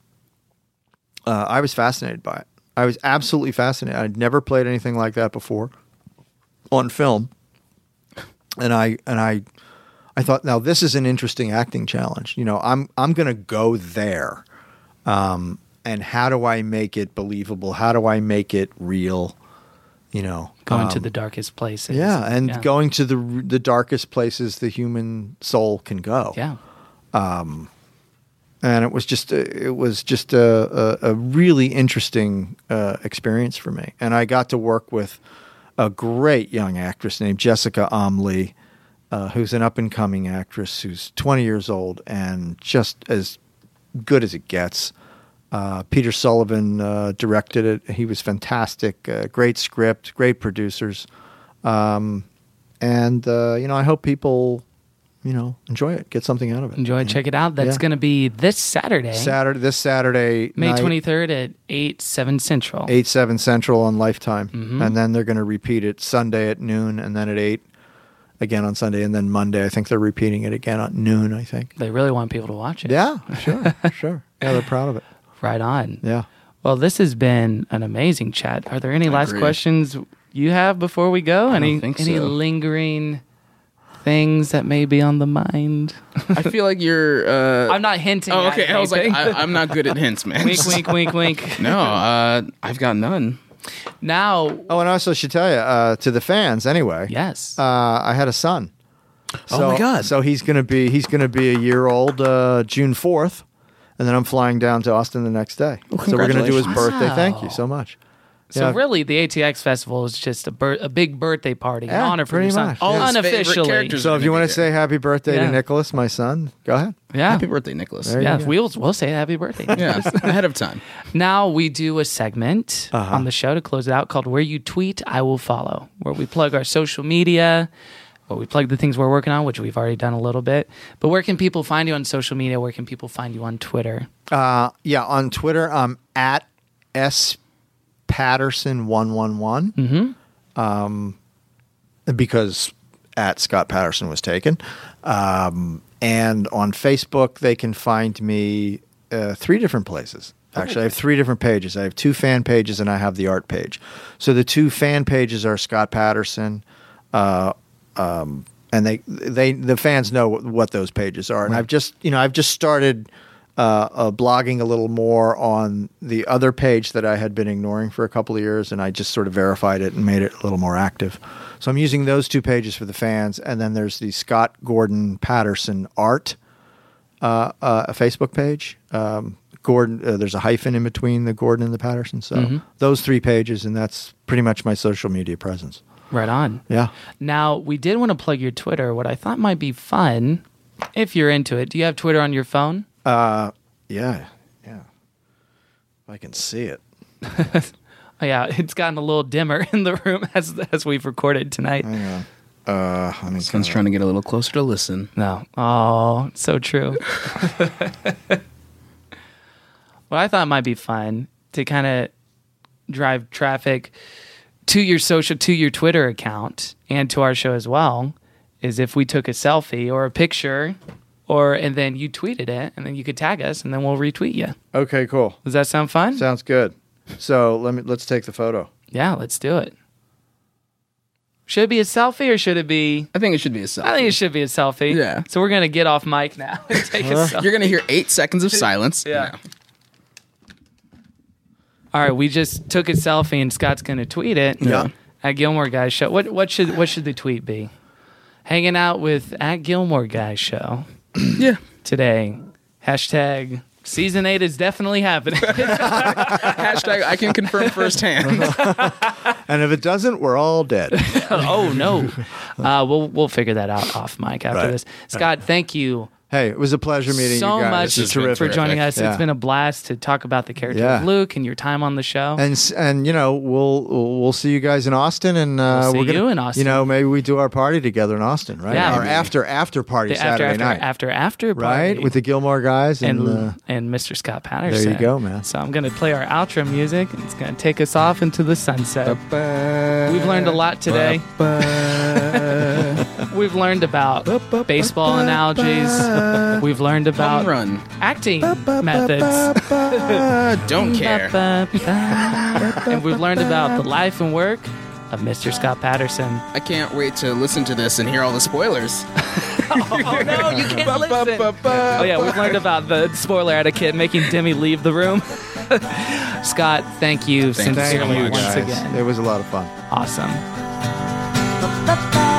uh, I was fascinated by it. I was absolutely fascinated. I'd never played anything like that before on film, and I and I I thought, now this is an interesting acting challenge. You know, I'm I'm going to go there. Um, and how do I make it believable? How do I make it real? You know, going um, to the darkest places. Yeah, and yeah. going to the the darkest places the human soul can go. Yeah. Um, and it was just a, it was just a, a, a really interesting uh, experience for me. And I got to work with a great young actress named Jessica Omley, uh, who's an up and coming actress who's twenty years old and just as good as it gets. Uh, Peter Sullivan uh, directed it. He was fantastic. Uh, great script, great producers. Um, and, uh, you know, I hope people, you know, enjoy it, get something out of it. Enjoy it, check it out. That's yeah. going to be this Saturday. Saturday, this Saturday. May twenty-third at eight, seven Central. eight, seven Central on Lifetime. Mm-hmm. And then they're going to repeat it Sunday at noon and then at eight. Again on Sunday, and then Monday, I think they're repeating it again at noon, I think. They really want people to watch it. Yeah, sure, sure. Yeah, they're proud of it. Right on. Yeah. Well, this has been an amazing chat. Are there any I last agree. questions you have before we go? I any don't think any so. lingering things that may be on the mind? I feel like you're... Uh... I'm not hinting Oh, okay. at I was like, anything. I, I'm not good at hints, man. Wink, wink, wink, wink. No, uh, I've got none. Now... Oh, and I also should tell you, uh, to the fans anyway. Yes. Uh, I had a son. So, oh my God! So he's gonna be he's gonna be a year old uh, June fourth, and then I'm flying down to Austin the next day. Well, so we're gonna do his Wow. birthday. Thank you so much. So yeah. really, the A T X Festival is just a bir- a big birthday party, Yeah, an honor for pretty your son, much. All Yeah. his favorite unofficially. characters So are if you gonna want be to say happy birthday Yeah. to Nicholas, my son, go ahead. Yeah, Happy birthday, Nicholas. There you yeah. go. We'll we'll say happy birthday. Yeah, ahead of time. Now we do a segment Uh-huh. on the show to close it out called "Where You Tweet, I Will Follow," where we plug our social media. Well, we plug the things we're working on, which we've already done a little bit. But where can people find you on social media? Where can people find you on Twitter? Uh, yeah, on Twitter, I'm at S Patterson one one one. Mm-hmm. Um, because at Scott Patterson was taken. Um, and on Facebook, they can find me uh, three different places. Actually, I have three different pages. I have two fan pages and I have the art page. So the two fan pages are Scott Patterson, uh, um, and they they the fans know what, what those pages are. And Right. I've just you know I've just started uh, uh, blogging a little more on the other page that I had been ignoring for a couple of years, and I just sort of verified it and made it a little more active. So I'm using those two pages for the fans, and then there's the Scott Gordon Patterson art uh, uh, a Facebook page. Um, Gordon, uh, there's a hyphen in between the Gordon and the Patterson. So Mm-hmm. those three pages, and that's pretty much my social media presence. Right on. Yeah. Now, we did want to plug your Twitter. What I thought might be fun, if you're into it. Do you have Twitter on your phone? Uh, yeah. Yeah. If I can see it. Oh, yeah, it's gotten a little dimmer in the room as as we've recorded tonight. Hang on. Uh, let me Someone's trying to get a little closer to listen. No. Oh, it's so true. What I thought might be fun to kind of drive traffic to your social, to your Twitter account and to our show as well is if we took a selfie or a picture, or and then you tweeted it, and then you could tag us, and then we'll retweet you. Okay, cool. Does that sound fun? Sounds good. So let me let's take the photo. Yeah, let's do it. Should it be a selfie or should it be? I think it should be a selfie. I think it should be a selfie. Yeah. So we're gonna get off mic now and take a selfie. You're gonna hear eight seconds of silence. Yeah. No. All right, we just took a selfie, and Scott's gonna tweet it. Yeah. At Gilmore Guys Show. What what should what should the tweet be? Hanging out with at Gilmore Guys Show. Yeah. Today. Hashtag season eight is definitely happening. Hashtag I can confirm firsthand. And if it doesn't, we're all dead. Oh no. Uh, we'll we'll figure that out off mic after Right. this. Scott, thank you Hey, it was a pleasure meeting so you guys. much This is This has been for terrific. joining us. Yeah. It's been a blast to talk about the character Yeah. of Luke and your time on the show. And s- and you know we'll we'll see you guys in Austin, and uh, We'll see we're gonna, you in Austin. You know, maybe we do our party together in Austin, right? Yeah. Our Maybe. after after party The after Saturday after night, after after party. right? With the Gilmore guys and, and uh, and Mister Scott Patterson. there you go, man. So I'm going to play our outro music, and it's going to take us off into the sunset. We've learned a lot today. We've learned about baseball analogies. We've learned about Home run. acting methods. Don't care. And we've learned about the life and work of Mister Scott Patterson. I can't wait to listen to this and hear all the spoilers. Oh no, you can't listen. Oh yeah, we've learned about the spoiler etiquette, making Demi leave the room. Scott, thank you Thank you so sincerely much, once guys. again. It was a lot of fun. Awesome. Ba-ba-ba.